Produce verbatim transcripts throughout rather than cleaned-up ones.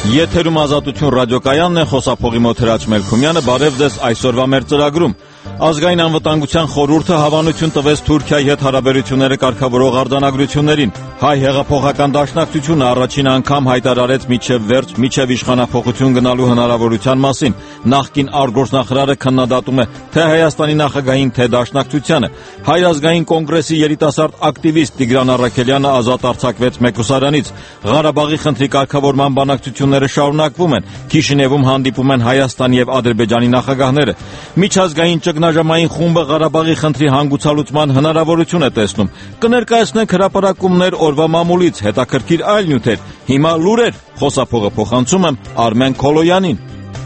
Եթերում Ազատություն ռադիոկայանն է, խոսափողի մոտ Հրաչ Մելքումյանը, բարև ձեզ այսօրվա մեր ծրագրում։ Ազգային անվտանգության խորհուրդը հավանություն տվեց Թուրքիայի հետ հարաբերությունները կարգավորող արձանագրություններին։ Հայ հեղափոխական դաշնակցությունը առաջին անգամ հայտարարեց միջև վերջ, միջև իշխանափոխություն գնալու հնարավորության մասին։ Նախկին արտգործնախարարը քննադատում է թե Հայաստանի նախագահին, թե դաշնակցությանը։ Հայ ազգային կոնգրեսի երիտասարդ ակտիվիստ Տիգրան Առաքելյանը ազատ արձակվեց Մեկուսարանից։ Ղարաբաղի խնդրի կարգավորման բանակցությունները շարունակվում են։ Քիշինևում հանդիպում են Հայաստանի եւ Ադրբեջանի նախագահները։ Միջազգային ճգնաժամային խումբը Ղարաբաղի խնդրի հանգուցալուծման հնարավորություն է տեսնում։ Կներկայացնենք հրապարակումներ օրվա մամուլից, հետաքրքիր այլ նյութեր։ Հիմա լուրեր, խոսափողը փոխանցում եմ Արմեն Քոլոյանին։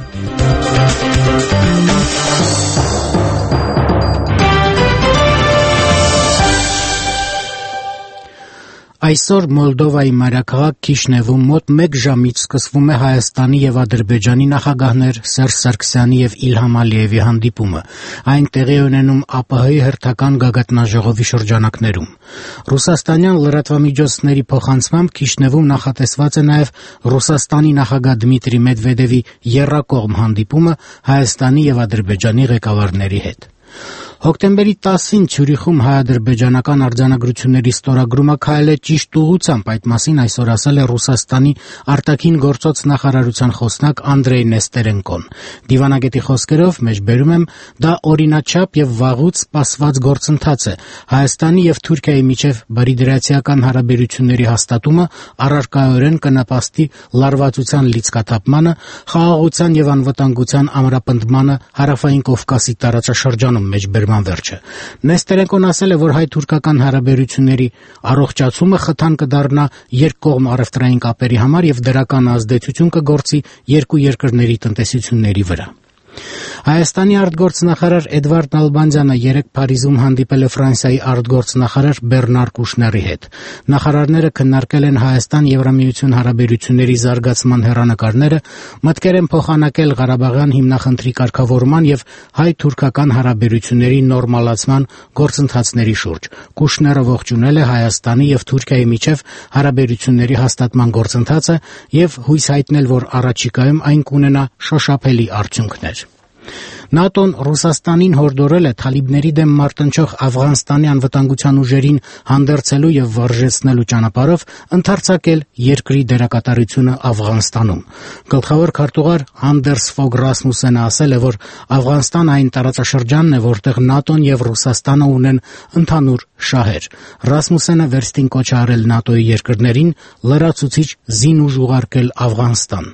Այսօր Մոլդովայի մայրաքաղաք Քիշնևում մոտ մեկ ժամից սկսվում է Հայաստանի եւ Ադրբեջանի նախագահներ Սերժ Սարգսյանի եւ Իլհամ Ալիևի հանդիպումը։ Այն տեղի ունենում ԱՊՀ-ի հերթական գագաթնաժողովի շրջանակներում։ Ռուսաստանյան լրատվամիջոցների փոխանցմամբ Քիշնևում նախատեսված է նաեւ Ռուսաստանի նախագահ Դմիտրի Մեդվեդևի եռակողմ հանդիպումը Հայաստանի եւ Ադրբեջանի ղեկավարների հետ։ Հոկտեմբերի տասին Ցյուրիխում հայ-ադրբեջանական արձանագրությունների ստորագրումը քայլ է ճիշտ ուղղությամբ, այդ մասին այսօր ասել է Ռուսաստանի արտաքին գործոց նախարարության խոսնակ Անդրեյ Նեստերենկոն։ Դիվանագետի խոսքերով, մեջբերում եմ, դա օրինաչափ եւ վաղուց սպասված գործընթաց է։ Հայաստանի եւ Թուրքիայի միջև բարիդրացիական հարաբերությունների հաստատումը առարկայորեն կնպաստի լարվածության լիցքաթափմանը, խաղաղության եւ անվտանգության ամրապնդմանը Հարավային Կովկասի տարածաշրջանում մեջբերում վերջը։ Նեստերենկոն ասել է, որ հայ-թուրքական հարաբերությունների առողջացումը խթան կդառնա երկկողմ առևտրային կապերի համար եւ դրական ազդեցություն կգործի երկու երկրների տնտեսությունների վրա։ Հայաստանի արտգործնախարար Էդվարդ Նալբանդյանը երեկ Փարիզում հանդիպել է Ֆրանսիայի արտգործնախարար Բեռնար Կուշների հետ։ Նախարարները քննարկել են Հայաստան-Եվրամիություն հարաբերությունների զարգացման հեռանկարները, մտքեր են փոխանակել Ղարաբաղյան հիմնախնդրի կարգավորման եւ հայ-թուրքական հարաբերությունների նորմալացման գործընթացների շուրջ։ Կուշները ողջունել է Հայաստանի եւ Թուրքիայի միջև հարաբերությունների հաստատման գործընթացը եւ հույս հայտնել, որ առաջիկայում այն կունենա շոշափելի արդյունքներ։ ՆԱՏՕ-ն Ռուսաստանին հորդորել է թալիբների դեմ մարտնչող Աֆղանստանի անվտանգության ուժերին հանդերձելու եւ վարժեցնելու ճանապարհով ընդարձակել երկրի դերակատարությունը Աֆղանստանում։ Գլխավոր քարտուղար Անդերս Ֆոգ Ռասմուսենը ասել է, որ Աֆղանստանը այն տարածաշրջանն է, որտեղ ՆԱՏՕ-ն եւ Ռուսաստանը ունեն ընդհանուր շահեր։ Ռասմուսենը վերստին կոչ է արել ՆԱՏՕ-ի երկրներին լրացուցիչ զինուժ ուղարկել Աֆղանստան։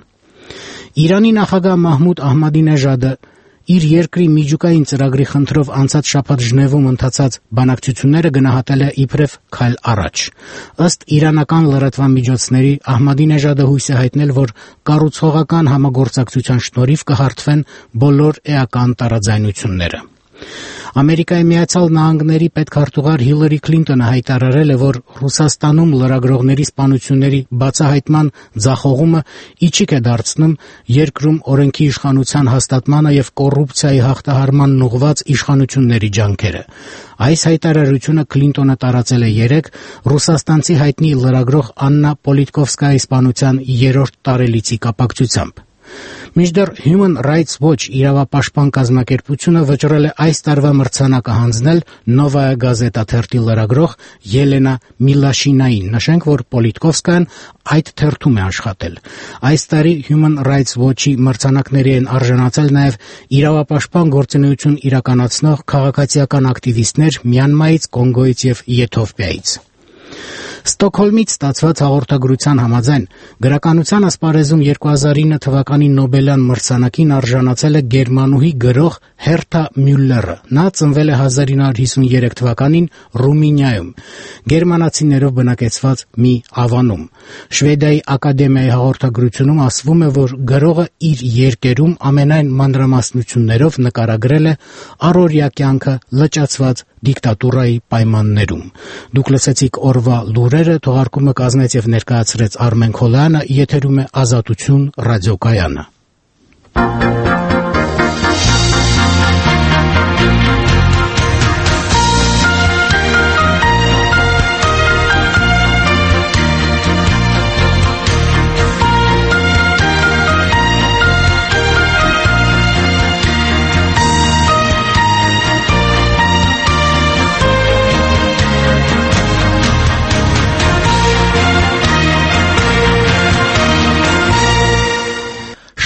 Իրանի նախագահ Մահմուդ Ահմադինեժադը իր երկրի միջուկային ծրագրի խնդրով անցած շաբաթ Ժնևում ընթացած բանակցությունները գնահատել է իբրև քայլ առաջ։ Ըստ իրանական լրատվամիջոցների Ահմադինեժադը հույս է հայտնել, որ կառուցողական համագործակցության շնորհիվ կհարթվեն բոլոր էական տարաձայնությունները։ Ամերիկայի Միացյալ Նահանգների պետքարտուղար Հիլարի Քլինտոնը հայտարարել է, որ Ռուսաստանում լրագրողների սպանությունների բացահայտման ձախողումը իջիկ է դարձնում երկրում օրենքի իշխանության հաստատմանը եւ կոռուպցիայի հաղթահարմանն ուղղված իշխանությունների ջանքերը։ Այս հայտարարությունը Քլինտոնը տարածել է երեկ ռուսաստանցի հայտնի լրագրող Աննա Պոլիտկովսկայի սպանության երրորդ տարելիցի կապակցությամբ։ Մինչդեռ Human Rights Watch իրավապաշտպան կազմակերպությունը վճռել է այս տարվա մրցանակը հանձնել Նովայա Գազետա թերթի լրագրող Ելենա Միլաշինային։ Նշենք, որ Պոլիտկովսկան այդ թերթում է աշխատել։ Այս տարի Human Rights Watch-ի մրցանակների են արժանացել նաև իրավապաշտպան գործունեություն իրականացնող քաղաքացիական ակտիվիստներ Մյանմայից, Կոնգոյից եւ Եթովպիայից։ Ստոկհոլմից ստացված հաղորդագրության համաձայն գրականության ասպարեզում երկու հազար ինը թվականի Նոբելյան մրցանակին արժանացել է գերմանուհի գրող Հերթա Մյուլլերը։ Նա ծնվել է հազար ինը հարյուր հիսուներեք թվականին Ռումինիայում, գերմանացիներով բնակեցված մի ավանում։ Շվեդիայի ակադեմիայի հաղորդագրությունում ասվում է, որ գրողը իր երկերում ամենայն մանրամասնություններով նկարագրել է առօրյա կյանքը լճացված դիկտատուրայի պայմաններում։ Դուք լսեցիք օրվա լուրերը, թողարկումը կազմեց եւ ներկայացրեց Արմեն Քոլոյանը, եթերում է Ազատություն ռադիոկայանը։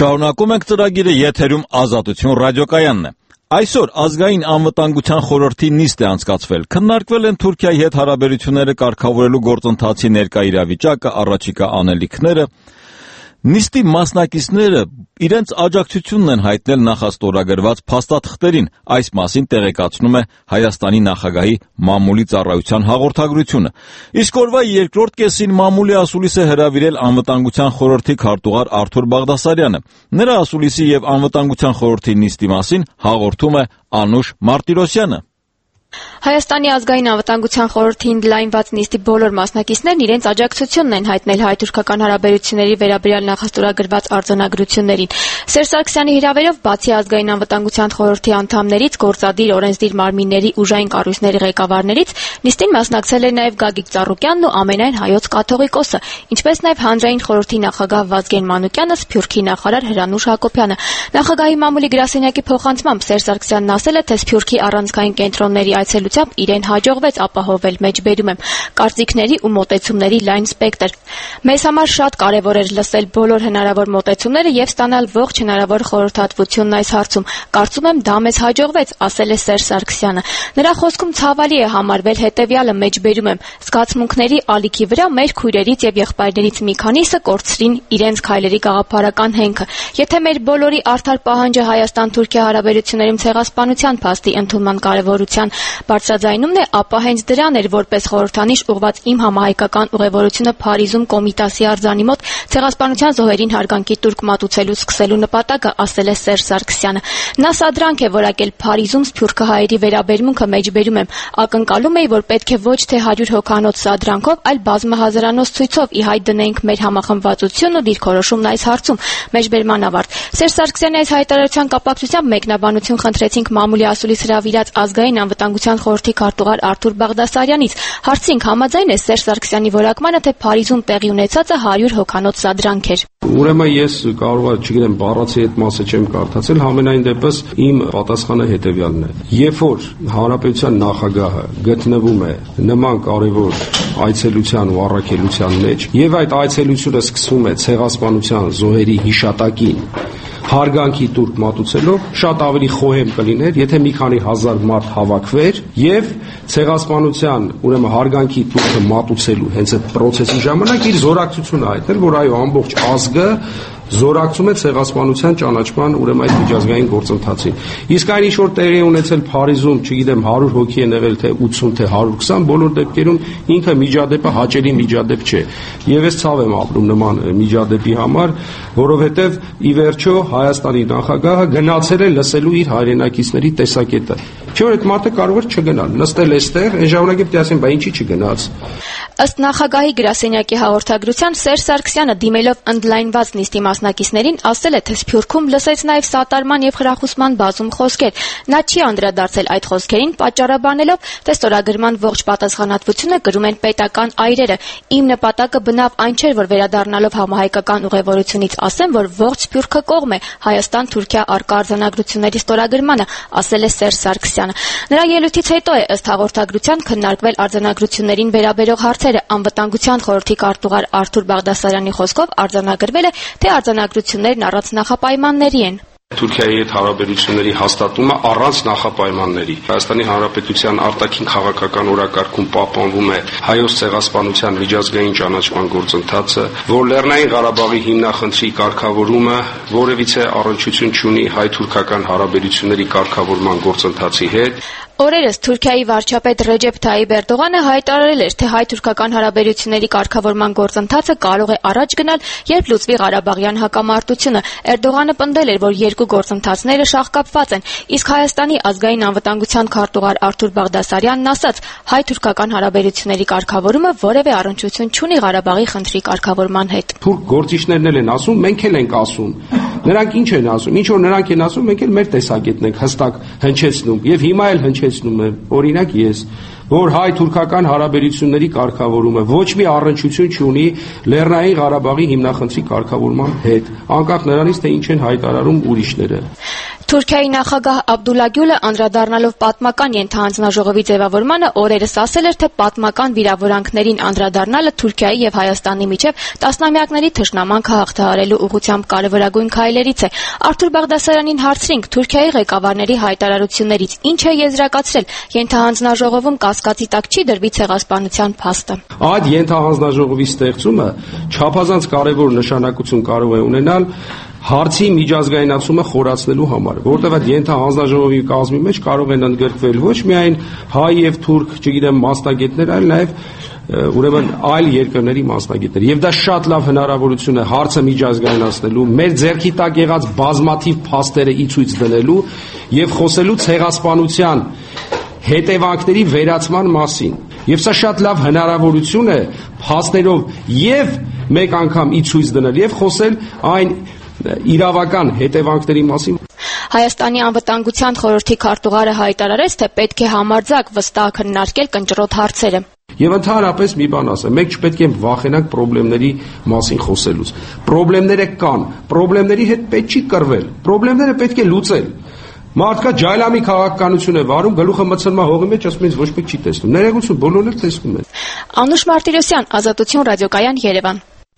Շարունակում ենք ծրագիրը, եթերում Ազատություն ռադիոկայանն է։ Այսօր ազգային անվտանգության խորհրդի նիստ է անցկացվել։ Քննարկվել են Թուրքիայի հետ հարաբերությունները կարգավորելու գործընթացի ներկա իրավիճակը, առաջիկա անելիքները։ Նիստի մասնակիցները իրենց աջակցությունն են հայտնել նախաստորագրված փաստաթղթերին։ Այս մասին տեղեկացնում է Հայաստանի նախագահի մամուլի ծառայության հաղորդագրությունը։ Իսկ օրվա երկրորդ կեսին մամուլի ասուլիս է հրավիրել անվտանգության խորհրդի քարտուղար Արթուր Բաղդասարյանը։ Նրա ասուլիսի եւ անվտանգության խորհրդի նիստի մասին հաղորդում է Անուշ Մարտիրոսյանը։ Հայաստանի ազգային անվտանգության խորհրդի ընդլայնված նիստի բոլոր մասնակիցներն իրենց աջակցությունն են հայտնել հայ-թուրքական հարաբերությունների վերաբերյալ նախաստորագրված արձանագրություններին։ Սերժ Սարգսյանի հրավերով բացի ազգային անվտանգության խորհրդի անդամներից, գործադիր օրենսդիր մարմինների ուժային կառույցների ղեկավարներից նիստին մասնակցել է նաև Գագիկ Ծառուկյանն ու ամենայն հայոց կաթողիկոսը, ինչպես նաև հանրային խորհրդի նախագահ Վազգեն Մանուկյանը, Սփյուռքի նախարար Հրանուշ Հակոբյանը։ Նախագահի մամուլի գրասենյակի փոխանցմամբ Սերժ Սարգսյանն ասել է, թե Սփյուռքի առանցքային կենտրոնների այցելությամբ իրեն հաջողվեց ապահովել, մեջբերում եմ, կարծիքների ու մոտեցումների լայն սպեկտր։ Մեզ համար շատ կարևոր էր լսել բոլոր հնարավոր մոտեցումները եւ ստանալ ողջ հնարավոր խորհրդատվությունն այս հարցում։ Կարծում եմ դա մեզ հաջողվեց, ասել է Սերժ Սարգսյանը։ Նրա խոսքում ցավալի է համարվել հետեւյալը, մեջբերում եմ, զգացմունքների ալիքի վրա մեր քույրերից եւ եղբայրներից մի քանիսը կորցրին իրենց քայլերի գաղափարական հենքը։ Եթե մեր բոլորի արդար պահանջը Հայաստան-Թուրքիա հարաբերություններում ցեղասպանության փաստի ընդունման կարևորության բարձրաձայնումն է, ապա հենց դրան էր որպես խորհրդանիշ ուղղված իմ համահայկական ուղևորությունը Փարիզում Կոմիտասի արձանի մոտ ցեղասպանության զոհերին հարգանքի տուրք մատուցելու սկսելու նպատակը, ասել է Սերժ Սարգսյանը։ Նա սադրանք է որակել Փարիզում սփյուռքը հայերի վերաբերմունքը, մեջբերում եմ, ակնկալում էի, որ պետք է ոչ թե հարյուր հոգանոց սադրանքով, այլ բազմահազարանոց ցույցով ի հայտ դնենք մեր համախմբվածությունն ու դիրքորոշումն այս հարցում, մեջբերման ավարտ։ Սերժ Սարգսյանի այս հայտարարության կապակցությամբ մեկնաբանություն խնդրեցինք մամուլի ասուլիս հրավիրած ազգային անվտանգության խորհրդի քարտուղար Արթուր Բաղդասարյանից։ Հարցինք, համաձայն է Սերժ Սարգսյանի որակմանը, թե Փարիզում տեղի ունեցածը հարյուր հոգանոց սադրանք էր։ Ուրեմն ես կարող եմ, չգիտեմ, բառացի այդ մասը չեմ կարդացել, համենայն դեպս իմ պատասխանը հետևյալն է։ Երբ որ հանրապետության նախագահը գտնվում է նման կարևոր այցելության ու առաքելության մեջ, եւ այդ այցելությունը սկսվում է ցեղասպանության զոհերի հիշատակին հարգանքի տուրք մատուցելով, շատ ավելի խոհեմ կլիներ, եթե մի քանի հազար մարդ հավաքվեր եւ ցեղասպանության, ուրեմն հարգանքի տուրքը մատուցելու հենց այդ process-ի ժամանակ իր զորակցությունը հայտնել, որ այո, ամբողջ ազգը զորակցում է ցեղասպանության ճանաչման, ուրեմն այդ միջազգային գործընթացին։ Իսկ այն ինչ որ տեղի ունեցել Փարիզում, չգիտեմ, հարյուր հոգի են եղել, թե ութսուն, թե հարյուր քսան, բոլոր դեպքերում ինքը միջադեպը հաճելի միջադեպ չէ։ Եվ ես ցավ եմ ապրում նման միջադեպի համար, որովհետև ի վերջո Հայաստանի նախագահը գնացել է լսելու իր հայրենակիցների տեսակետը։ Չէ՞ որ այդ մարդը կարող էր չգնալ, նստել էստեղ, այն ժամանակ պետք է ասեն, բա ինչի չգնաց։ Ըստ նախագահի գրասենյակի հաղորդագրության Սերժ Սարգսյանը դիմելով ընդլայնված նիստի մասնակիցներին ասել է, թե Սփյուռքում լսեց նաև սատարման եւ խրախուսման բազում խոսքեր։ Նա չի անդրադարձել այդ խոսքերին, պատճառաբանելով, թե ստորագրման ողջ պատասխանատվությունը կրում են պետական այրերը։ Իմ նպատակը բնավ այն չէր, որ վերադառնալով համահայկական ուղևորությունից ասեմ, որ ողջ Սփյուռքը կողմ է Հայաստան-Թուրքիա առկա արձանագրությունների ստորագրմանը, ասել է Սերժ Սարգսյանը։ Նրա ելույթից հետո է ըստ հաղորդագրության քննարկվել արձանագրություններին վերաբերող հարցերը։ Անվտանգության խորհրդի քարտուղար Արթուր Բաղդասարյանի խոսքով արձանագրվել է, թե արձանագրություններն առանց նախապայմանների են։ Թուրքիայի հետ հարաբերությունների հաստատումը առանց նախապայմանների։ Հայաստանի Հանրապետության արտաքին քաղաքական օրակարգում պահպանվում է հայոց ցեղասպանության միջազգային ճանաչման գործընթացը, որ Լեռնային Ղարաբաղի հիմնախնդրի կարգավորումը որևիցե առնչություն չունի հայ-թուրքական հարաբերությունների կարգավորման գործընթացի հետ։ Օրերս Թուրքիայի վարչապետ Ռեջեփ Թայիպ Էրդողանը հայտարարել էր, թե հայ-թուրքական հարաբերությունների կարգավորման գործընթացը կարող է առաջ գնալ, երբ լուծվի Ղարաբաղյան հակամարտությունը։ Էրդողանը պնդել էր, որ երկու գործընթացները շաղկապված են, իսկ Հայաստանի ազգային անվտանգության քարտուղար Արթուր Բաղդասարյանն ասաց, հայ-թուրքական հարաբերությունների կարգավորումը որևէ առնչություն չունի Ղարաբաղի խնդրի կարգավորման հետ։ Թուրք գործիչներն էլ են ասում, մենք էլ ենք ասում։ Նրանք ինչ են ասում, ինչ որ նրանք են ասում, մենք էլ մեր տեսակետն ենք հստակ հնչեցնում, եւ հիմա էլ հնչեցնում է, օրինակ ես, որ հայ-թուրքական հարաբերությունների կարգավորումը ոչ մի առնչություն չունի Լեռնային Ղարաբաղի հիմնախնդրի կարգավորման հետ, անկախ նրանից, թե ինչ են հայտարարում ուրիշները։ Թուրքիայի նախագահ Աբդուլլա Գյուլը անդրադառնալով պատմական ենթահանձնաժողովի ձևավորմանը օրերս ասել էր, թե պատմական վիրավորանքներին անդրադառնալը Թուրքիայի եւ Հայաստանի միջև տասնամյակների թշնամանքը հաղթահարելու ուղղությամբ կարևորագույն քայլերից է։ Արթուր Բաղդասարյանին հարցրինք Թուրքիայի ղեկավարների հայտարարություններից ինչ է եզրակացրել, ենթահանձնաժողովում կասկածի տակ չի դրվի ցեղասպանության փաստը։ Այդ ենթահանձնաժողովի ստեղծումը չափազանց կարևոր նշանակություն կարող է ունենալ հարցի միջազգայնացումը խորացնելու համար, որտեղ այդ ենթահանձնաժողովի կազմի մեջ կարող են ընդգրկվել ոչ միայն հայ եւ թուրք, չգիտեմ, մասնագետներ, այլ նաեւ ուրեմն այլ երկրների մասնագետներ։ Եվ դա շատ լավ հնարավորություն է հարցը միջազգայնացնելու, մեր ձեռքի տակ եղած բազմաթիվ փաստերը ի ցույց դնելու եւ խոսելու ցեղասպանության հետևանքների վերացման մասին։ Եվ սա շատ լավ հնարավորություն է փաստերով եւ մեկ անգամ ի ցույց դնել եւ խոսել այն իրավական հետևանքների մասին։ Հայաստանի անվտանգության խորհրդի քարտուղարը հայտարարեց, թե պետք է համարձակ վստահ քննարկել կնճռոտ հարցերը։ Եվ ընդհանրապես մի բան ասեմ, մենք չպետք է վախենանք խնդիրների մասին խոսելուց։ Խնդիրները կան, խնդիրների հետ պետք չի կռվել, խնդիրները պետք է լուծել։ Մարդկա ջայլամի քաղաքականություն է վարում, գլուխը մտցնում է հողի մեջ, ասում են ոչ մեկ չի տեսնում։ Ներեգություն, բոլորն էլ տեսնում են։ Անուշ Մարտիրոսյան, Ազատություն ռադիոկայան, Երևան։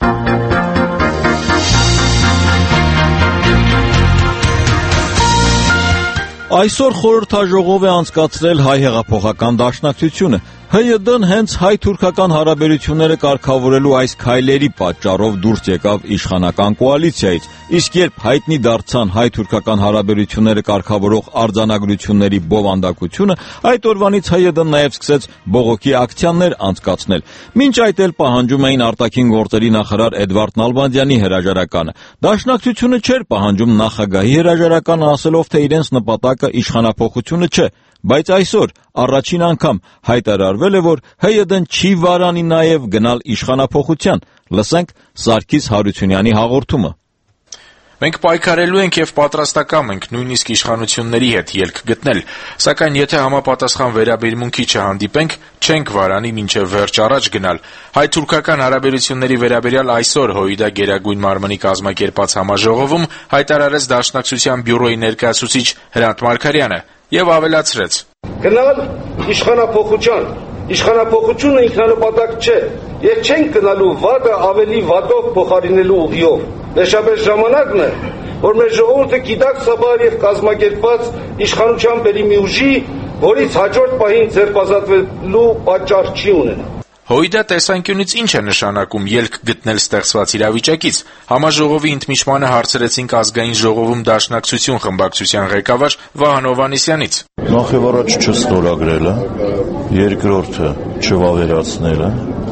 Այսօր խորհրդաժողով է անցկացրել հայ հեղափոխական դաշնակցությունը։ ՀՅԴ-ն հենց հայ-թուրքական հարաբերությունները կարգավորելու այս քայլերի պատճառով դուրս եկավ իշխանական կոալիցիայից, իսկ երբ հայտնի դարձան հայ-թուրքական հարաբերությունները կարգավորող արձանագրությունների բովանդակությունը, այդ օրվանից ՀՅԴ-ն նաև սկսեց բողոքի ակցիաներ անցկացնել։ Մինչ այդ էլ պահանջում էին արտաքին գործերի նախարար Էդվարդ Նալբանդյանի հրաժարականը։ Դաշնակցությունը չէր պահանջում նախագահի հրաժարականը, ասելով, թե իրենց նպատակը իշխանափոխությունը չէ։ Բայց այսօր առաջին անգամ հայտարարվել է, որ ՀՅԴ-ն չի վարանի նաև գնալ իշխանափոխության։ Լսենք Սարգիս Հարությունյանի հաղորդումը։ Մենք պայքարելու ենք եւ պատրաստակամ ենք նույնիսկ իշխանությունների հետ ելք գտնել, սակայն եթե համապատասխան վերաբերմունքի չհանդիպենք, չենք վարանի մինչեւ վերջ առաջ գնալ։ Հայ-թուրքական հարաբերությունների վերաբերյալ այսօր ՀՅԴ Գերագույն մարմնի կազմակերպած համաժողովում հայտարարեց Դաշնակցության բյուրոյի ներկայացուցիչ Հրանտ Մարգարյանը եւ ավելացրեց. Գնալ իշխանափոխության, իշխանափոխությունը ինքնանպատակ չէ, եւ չենք գնալու վատը ավելի վատով փոխարինելու ուղիով։ Վերջապես ժամանակն է, որ մեր ժողովուրդը գիտակցաբար եւ կազմակերպված իշխանության բերի մի ուժի, որից հաջորդ պահին ձերբազատվելու պատճառ չի ունենա։ ՀՅԴ տեսանկյունից ինչ է նշանակում ելք գտնել ստեղծված իրավիճակից։ Համաժողովի ընդմիջմանը հարցրեցինք ազգային ժողովում Դաշնակցություն խմբակցության ղեկավար Վահան Հովհաննիսյանից։ Նախ եւ առաջ չստորագրելը, երկրորդը չվավերացնելը,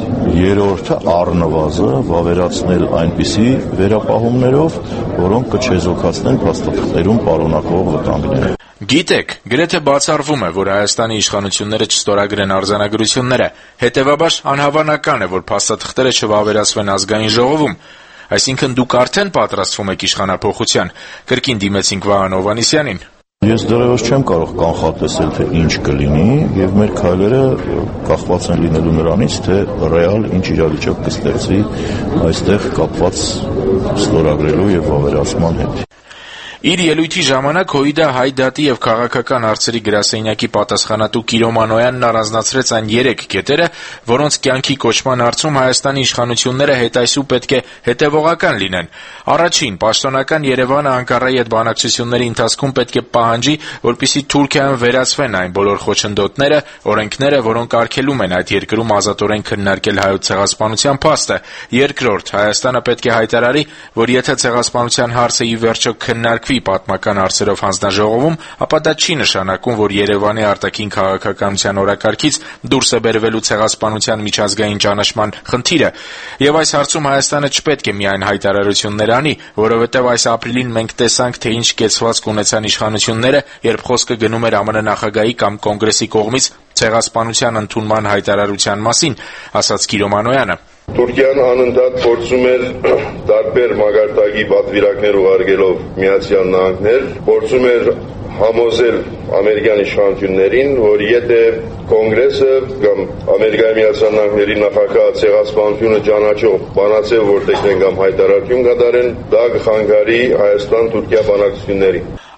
երրորդը առնվազը վավերացնել այնպիսի վերապահումներով, որոնք կչեզոքացնեն փաստաթղթերում պարունակվող վտանգները։ Գիտեք, գրեթե բացառվում է, որ Հայաստանի իշխանությունները չստորագրեն արձանագրությունները, հետևաբար անհավանական է, որ փաստաթղթերը չվավերացվեն ազգային ժողովում։ Այսինքն դուք արդեն պատրաստվում եք իշխանափոխության, կրկին դիմեցինք Վահան Հովհաննիսյանին։ Ես դեռևս չեմ կարող կանխատեսել, թե ինչ կլինի, եւ մեր քայլերը կախված են լինելու նրանից, թե ռեալ ինչ իրավիճակ կստեղծի այստեղ կապված ստորագրելու եւ վավերացման հետ։ Իր ելույթի ժամանակ ՀՅԴ հայ դատի եւ քաղաքական հարցերի գրասենյակի պատասխանատու Կիրո Մանոյանն առանձնացրեց այն երեք կետերը, որոնց կյանքի կոչման հարցում Հայաստանի իշխանությունները հետայսու պետք է հետևողական լինեն։ Առաջին, պաշտոնական Երևանը Անկարայի հետ բանակցությունների ընթացքում պետք է պահանջի, որպեսզի Թուրքիայում վերացվեն այն բոլոր խոչընդոտները, օրենքները, որոնք արգելում են այդ երկրում ազատորեն քննարկել հայոց ցեղասպանության փաստը։ Երկրորդ, Հայաստանը պետք է հայտարարի, որ եթե ցեղասպանության հարցը ի վերջո քննարկվի պատմական հարցերով հանձնաժողովում, ապա դա չի նշանակում, որ Երևանի արտաքին քաղաքականության օրակարգից դուրս է բերվելու ցեղասպանության միջազգային ճանաչման խնդիրը։ Եվ այս հարցում Հայաստանը չպետք է միայն հայտարարություններ անի, որովհետև այս ապրիլին մենք տեսանք, թե ինչ կեցվածք ունեցան իշխանությունները, երբ խոսքը գնում էր ԱՄՆ նախագահի կամ կոնգրեսի կողմից ցեղասպանության ընդունման հայտարարության մասին, ասաց Կիրո Մանոյանը։ Թուրքիան անընդհատ փորձում էր տարբեր մագարտակի պատվիրակներ ուղարկելով Միացյալ Նահանգներ, փորձում էր համոզել ամերիկյան իշխանություններին, որ եթե կոնգրեսը կամ Ամերիկայի Միացյալ Նահանգների նախագահը ցեղասպանությունը ճանաչող բանացել որտեղ են կամ հայտարարություն կատարեն, դա կխանգարի Հայաստան-Թուրքիա բանակցություններին։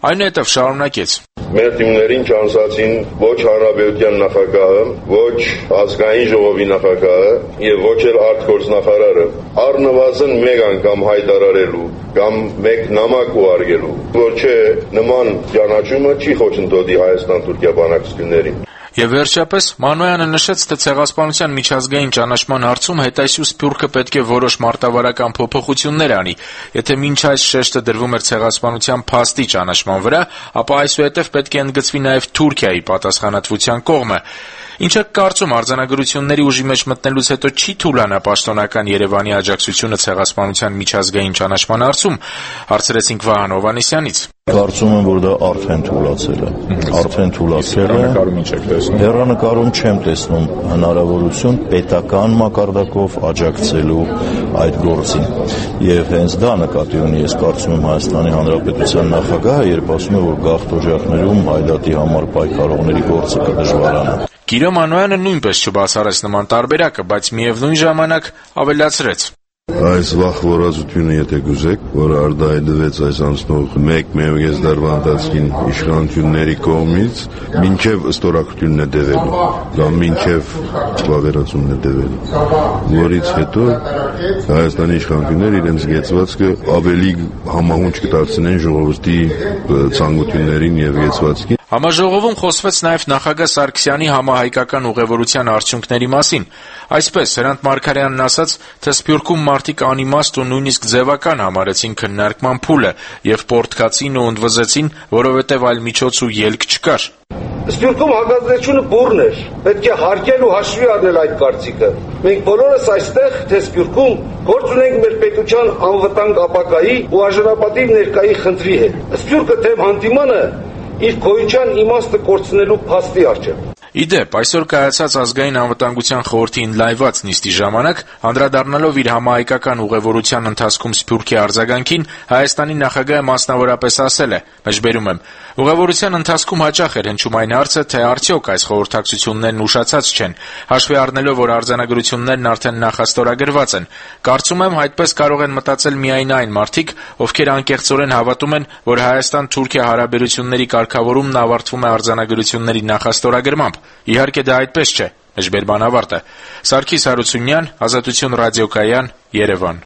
Այնուհետև շարունակեց. Մեր թիմներին չանցածին ոչ հանրապետության նախագահը, ոչ ազգային ժողովի նախագահը եւ ոչ էլ արտգործնախարարը առնվազն մեկ անգամ հայտարարելու կամ մեկ նամակ ուղարկելու, որ չէ նման ճանաչումը չի խոչընդոտի Հայաստան-Թուրքիա բանակցություններին։ Եվ վերջապես Մանոյանը նշեց, թե ցեղասպանության միջազգային ճանաչման հարցում հետայսյուս Սփյուռքը պետք է որոշ մարտավարական փոփոխություններ անի։ Եթե մինչ այս շեշտը դրվում էր ցեղասպանության փաստի ճանաչման վրա, ապա այսուհետև պետք է ընդգծվի նաև Թուրքիայի պատասխանատվության կողմը։ Ինչը կարծում արձանագրությունների ուժի մեջ մտնելուց հետո չի թուլանա պաշտոնական Երևանի աջակցությունը ցեղասպանության միջազգային ճանաչման հարցում, հարցրեցինք Վահան Հովհաննիսյանից։ Կարծում եմ, որ դա արդեն թուլացել է։ Արդեն թուլացել է։ Հեռանկարում ինչ եք տեսնում։ Հեռանկարում չեմ տեսնում հնարավորություն պետական մակարդակով աջակցելու այդ գործին։ Եվ հենց դա նկատի ունի, ես կարծում եմ Հայաստանի Հանրապետության նախագահը, երբ ասում է, որ գաղթօջախներում հայդատի համար պայքարողների գործը կդժվարանա։ Կիրո Մանոյանը նույնպես չբացառեց նման տարբերակը, բայց միևնույն ժամանակ ավելացրեց. Այս վաղ որազությունը, եթե գուզեք, որ արտահայտվեց այս անցնող մեկ մեկ դարվա ընթացքին իշխանությունների կողմից, մինչև ստորագրությունն է տևելու, կամ մինչև վավերացումն է տևելու, որից հետո Հայաստանի իշխանությունները իրենց գեցվածքը ավելի համահունչ կդարձնեն ժողովրդի ցանկություններին եւ գեցվածքին։ Համաժողովում խոսվեց նաև նախագահ Սարգսյանի համահայկական ուղևորության արդյունքների մասին։ Այսպես, Հրանտ Մարգարյանն ասաց, թե Սփյուռքում մարդիկ անիմաստ ու նույնիսկ ձևական համարեցին քննարկման փուլը եւ պորտկացին ու ընդվզեցին, որովհետեւ այլ միջոց ու ելք չկար։ Սփյուռքում հակազդեցությունը բուրն էր, պետք է հարգել ու հաշվի առնել այդ կարծիքը։ Մենք բոլորս այստեղ, թե Սփյուռքում, գործ ունենք մեր պետության անվտանգ ապագայի ու արժանապատիվ ներկայի խնդրի հետ։ Սփյուռքը թեմ հանդիմանը իր գոյության իմաստը կորցնելու փաստի առջև։ Իդեպ, այսօր կայացած ազգային անվտանգության խորհրդի ընդլայնված նիստի ժամանակ, անդրադառնալով իր համահայկական ուղևորության ընթացքում Սփյուռքի արձագանքին, Հայաստանի նախագահը մասնավորապես ասել է. «Մեջբերում եմ, ուղևորության ընթացքում հաճախ էր հնչում այն հարցը, թե արդյոք այս խորհրդակցություններն ուշացած չեն, հաշվի առնելով, որ արձանագրություններն արդեն նախաստորագրված են։ Կարծում եմ, այդպես կարող են մտածել միայն այն մարդիկ, ովքեր անկեղծորեն հավատում են, որ Հայաստան-Թուրքիա հարաբերությունների կարգավորումն ավարտվում է արձանագրությունների նախաստորագրմամբ։ Իհարկե դա այդպես չէ»։ Մեջբերման ավարտը։ Սարգիս Հարությունյան, Ազատություն ռադիոկայան, Երևան։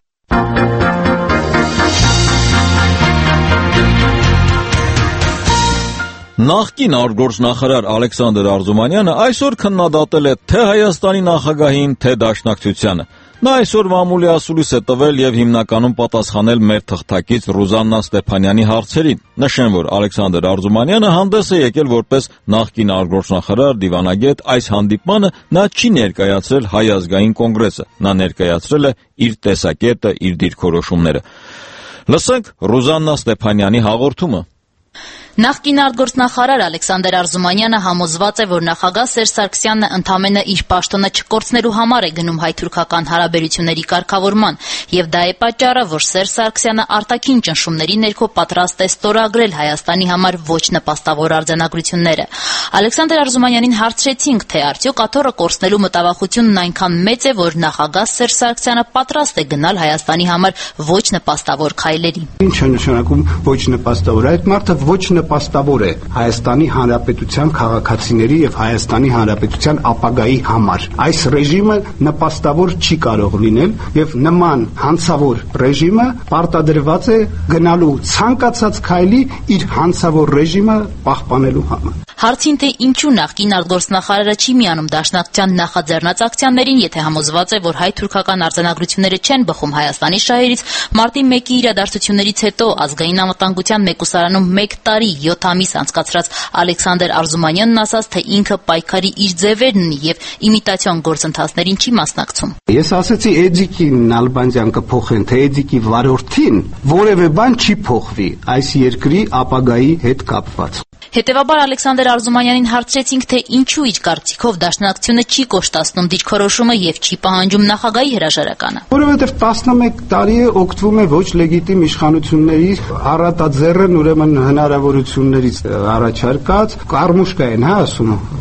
Նախկին արտգործնախարար Ալեքսանդր Արզումանյանը այսօր քննադատել է թե Հայաստանի նախագահին, թե Դաշնակցությանը։ Նա այսօր մամուլի ասուլիս է տվել եւ հիմնականում պատասխանել մեր թղթակից Ռուզաննա Ստեփանյանի հարցերին։ Նշեմ, որ Ալեքսանդր Արզումանյանը հանդես է եկել որպես նախկին արտգործնախարար, դիվանագետ, այս հանդիպմանը նա չի ներկայացրել Հայ ազգային կոնգրեսը։ Նա ներկայացրել է իր տեսակետը, իր դիրքորոշումները։ Լսենք Ռուզաննա Ստեփանյանի հաղորդումը։ Նախկին արտգործնախարար Ալեքսանդր Արզումանյանը համոզված է, որ նախագահ Սերժ Սարգսյանն ընդամենը իր պաշտոնը չկորցնելու համար է գնում հայ-թուրքական հարաբերությունների կարգավորման, եւ դա է պատճառը, որ Սերժ Սարգսյանը արտաքին ճնշումների ներքո պատրաստ է ստորագրել Հայաստանի համար ոչ նպաստավոր արձանագրությունները։ Ալեքսանդր Արզումանյանին հարցրեցինք, թե արդյոք աթոռը կորցնելու մտավախությունն այնքան մեծ է, որ նախագահ Սերժ Սարգսյանը պատրաստ է գնալ Հայաստանի համար ոչ նպաստավոր քայլերի։ Ինչ է նշանակում ոչ նպաստավոր։ Այդ մարդը ոչ նպաստավոր է Հայաստանի Հանրապետության քաղաքացիների եւ Հայաստանի Հանրապետության ապագայի համար։ Այս ռեժիմը նպաստավոր չի կարող լինել եւ նման հանցավոր ռեժիմը պարտադրված է գնալու ցանկացած քայլի իր հանցավոր ռեժիմը պահպանելու համար։ Հարցին, թե ինչու նախկին արտգործնախարարը չի միանում Դաշնակցության նախաձեռնած ակցիաներին, եթե համոզված է, որ հայ-թուրքական արձանագրությունները չեն բխում Հայաստանի շահերից, մարտի մեկի իրադարձություններից հետո ազգային անվտանգության մեկուսարանում մեկ տարի յոթ ամիս անցկացրած Ալեքսանդր Արզումանյանն ասաց, թե ինքը պայքարի իր ձևերն ունի եւ իմիտացիոն գործընթացներին չի մասնակցում։ Ես ասացի Էդիկի Նալբանդյան կփոխեն, թե Էդիկի վարորդին որևէ բան չի փոխվի այս երկրի ապագայի հետ կապված։ Հետևաբար Ալեքսանդր Արզումանյանին հարցրեցինք, թե ինչու իր կարծիքով Դաշնակցությունը չի կոշտացնում դիրքորոշումը եւ չի պահանջում նախագահի հրաժարականը։ Որովհետեւ տասնմեկ տարի է օգտվում է ոչ լեգիտիմ իշխանությունների առատաձեռն ուրեմն հնարավորություններից առաջարկած կարմուշկա են, հա, ասում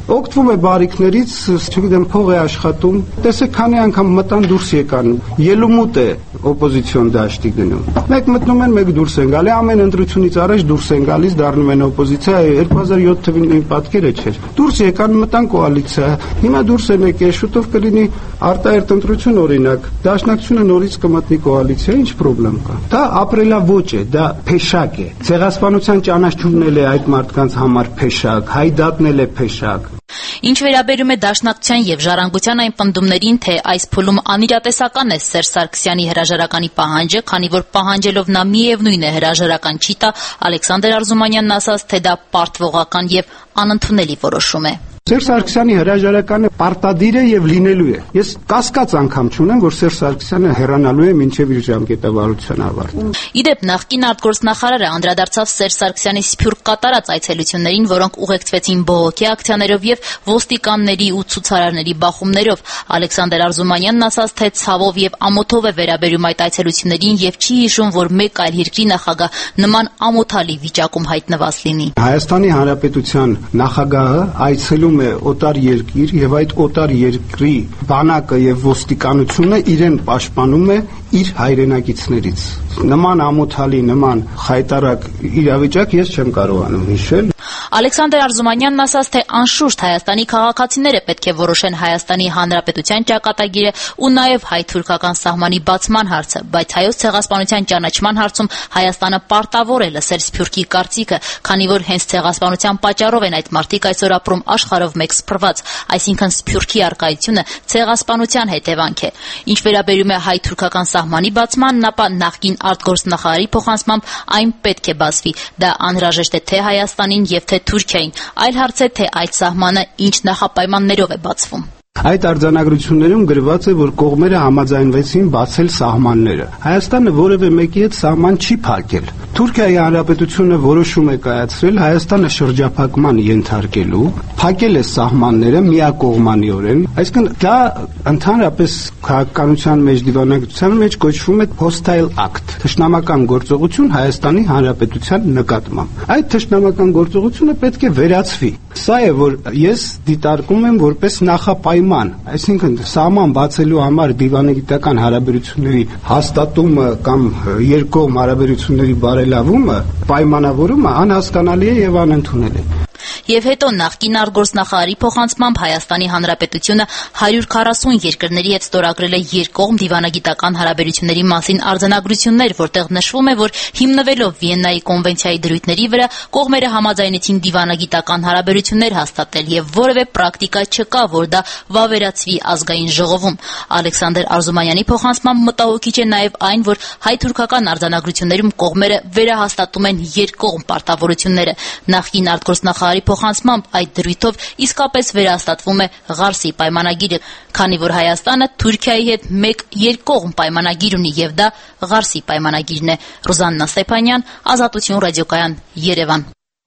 օգտվում է բարիկներից, չգիտեմ, փող է աշխատում։ Տեսեք, քանի անգամ մտան դուրս եկան, ելումուտ է օպոզիցիոն դաշտի գնում։ Մեկ մտնում են, մեկ դուրս են գալի, ամեն ընտրությունից առաջ դուրս են գալիս, դառնում են օպոզիցիա, երկու հազար յոթ թվականին նույն պատկերը չէր։ Դուրս եկան, մտան կոալիցիա, հիմա դուրս են եկել, շուտով կլինի արտահերթ ընտրություն օրինակ, դաշնակցությունը նորից կմտնի կոալիցիա, ինչ խնդրեմ կա։ Դա ապրելաոճ է, դա փեշակ է։ Ցեղասպանության ճանաչումն է այդ մարդկանց համար փեշակ, հայդատնել է փեշակ։ Ինչ վերաբերում է Դաշնակցության եւ Ժառանգության այն պնդումներին, թե այս փուլում անիրատեսական է Սերժ Սարգսյանի հրաժարականի պահանջը, քանի որ պահանջելով նա միևնույն է հրաժարական չի տա, Ալեքսանդր Արզումանյանն ասաց, թե դա պարտվողական եւ անընդունելի որոշում է։ Սերժ Սարգսյանի հրաժարականը պարտադիր է եւ լինելու է։ Ես կասկած անգամ չունեմ, որ Սերժ Սարգսյանը հեռանալու է մինչեւ իր ժամկետավարության ավարտը։ Իդեպ նախկին արտգործնախարարը անդրադարձավ Սերժ Սարգսյանի սփյուռք կատարած այցելություններին, որոնք ուղեկցվեցին բողոքի ակցիաներով եւ ոստիկանների ու ցուցարարների բախումներով։ Ալեքսանդր Արզումանյանն ասաց, թե ցավով եւ ամոթով է վերաբերում այդ այցելություններին եւ չի հիշում, որ մեկ այլ երկրի նախագահ նման ամոթալի վիճակում հայտնված լինի։ Հայաստանի Հանրապետության նախագահը այցելում է օտար երկիր եւ այդ օտար երկրի բանակը եւ ոստիկանությունը իրեն պաշտպանում է իր հայրենակիցներից։ Նման ամոթալի, նման խայտարակ իրավիճակ ես չեմ կարողանում հիշել։ Ալեքսանդր Արզումանյանն ասաց, թե անշուշտ Հայաստանի քաղաքացիները պետք է որոշեն Հայաստանի Հանրապետության ճակատագիրը ու նաև հայ-թուրքական սահմանի բացման հարցը, բայց հայոց ցեղասպանության ճանաչման հարցում Հայաստանը պարտավոր է լսել սփյուռքի կարծիքը, քանի որ հենց ցեղասպանության պատճառով են այդ մարդիկ այսօր ապրում աշխարհով մեկ սփռված, այսինքն սփյուռքի արկայությունը ցեղասպանության հետևանք է։ Ինչ վերաբերում է հայ-թուրքական սահմանի բացմանն, ապա նախկին արտգործնախարարի փոխանցմամբ այն պետք է բացվի։ Դա անհրաժեշտ է թե Հայաստանին եւ թե Թուրքիային, այլ հարց է, թե այդ սահմանը ինչ նախապայմաններով է բացվում։ Այդ արձանագրություններում գրված է, որ կողմերը համաձայնվեցին բացել սահմանները։ Հայաստանը որևէ մեկի հետ սահման չի փակել։ Թուրքիայի Հանրապետությունը որոշում է կայացրել Հայաստանը շրջափակման ենթարկելու, փակել է սահմանները միակողմանիորեն, այսինքն դա ընդհանրապես քաղաքականության մեջ, դիվանագիտության մեջ կոչվում է hostile act, թշնամական գործողություն Հայաստանի Հանրապետության նկատմամբ։ Այդ թշնամական գործողությունը պետք է վերացվի։ Սա է, որ ես դիտարկում եմ որպես նախապայման, այսինքն սահման բացելու համար դիվանագիտական հարաբերությունների հաստատումը կամ երկկողմ հարաբերությունների բարելավումը, պայմանավորումը անհասկանալի է եւ անընդունելի է։ Եվ հետո նախկին արտգործնախարարի փոխանցմամբ Հայաստանի Հանրապետությունը հարյուր քառասուն երկրների հետ ստորագրել է երկկողմ դիվանագիտական հարաբերությունների մասին արձանագրություններ, որտեղ նշվում է, որ հիմնվելով Վիեննայի կոնվենցիայի դրույթների վրա կողմերը համաձայնեցին դիվանագիտական հարաբերություններ հաստատել եւ որևէ պրակտիկա չկա, որ դա վավերացվի ազգային ժողովում։ Ալեքսանդր Արզումանյանի փոխանցմամբ մտահոգիչ է նաեւ այն, որ հայ-թուրքական արձանագրություններում կողմերը վերահաստատում են երկկողմ պարտավորությունները։ Նախկին արտգործնախարարի փոխանցմամբ այդ դրույթով իսկապես վերահաստատվում է Ղարսի պայմանագիրը, քանի որ Հայաստանը Թուրքիայի հետ մեկ երկկողմ պայմանագիր ունի եւ դա Ղարսի պայմանագիրն է։ Ռուզաննա Ստեփանյան, Ազատություն ռադիոկայան, Երևան։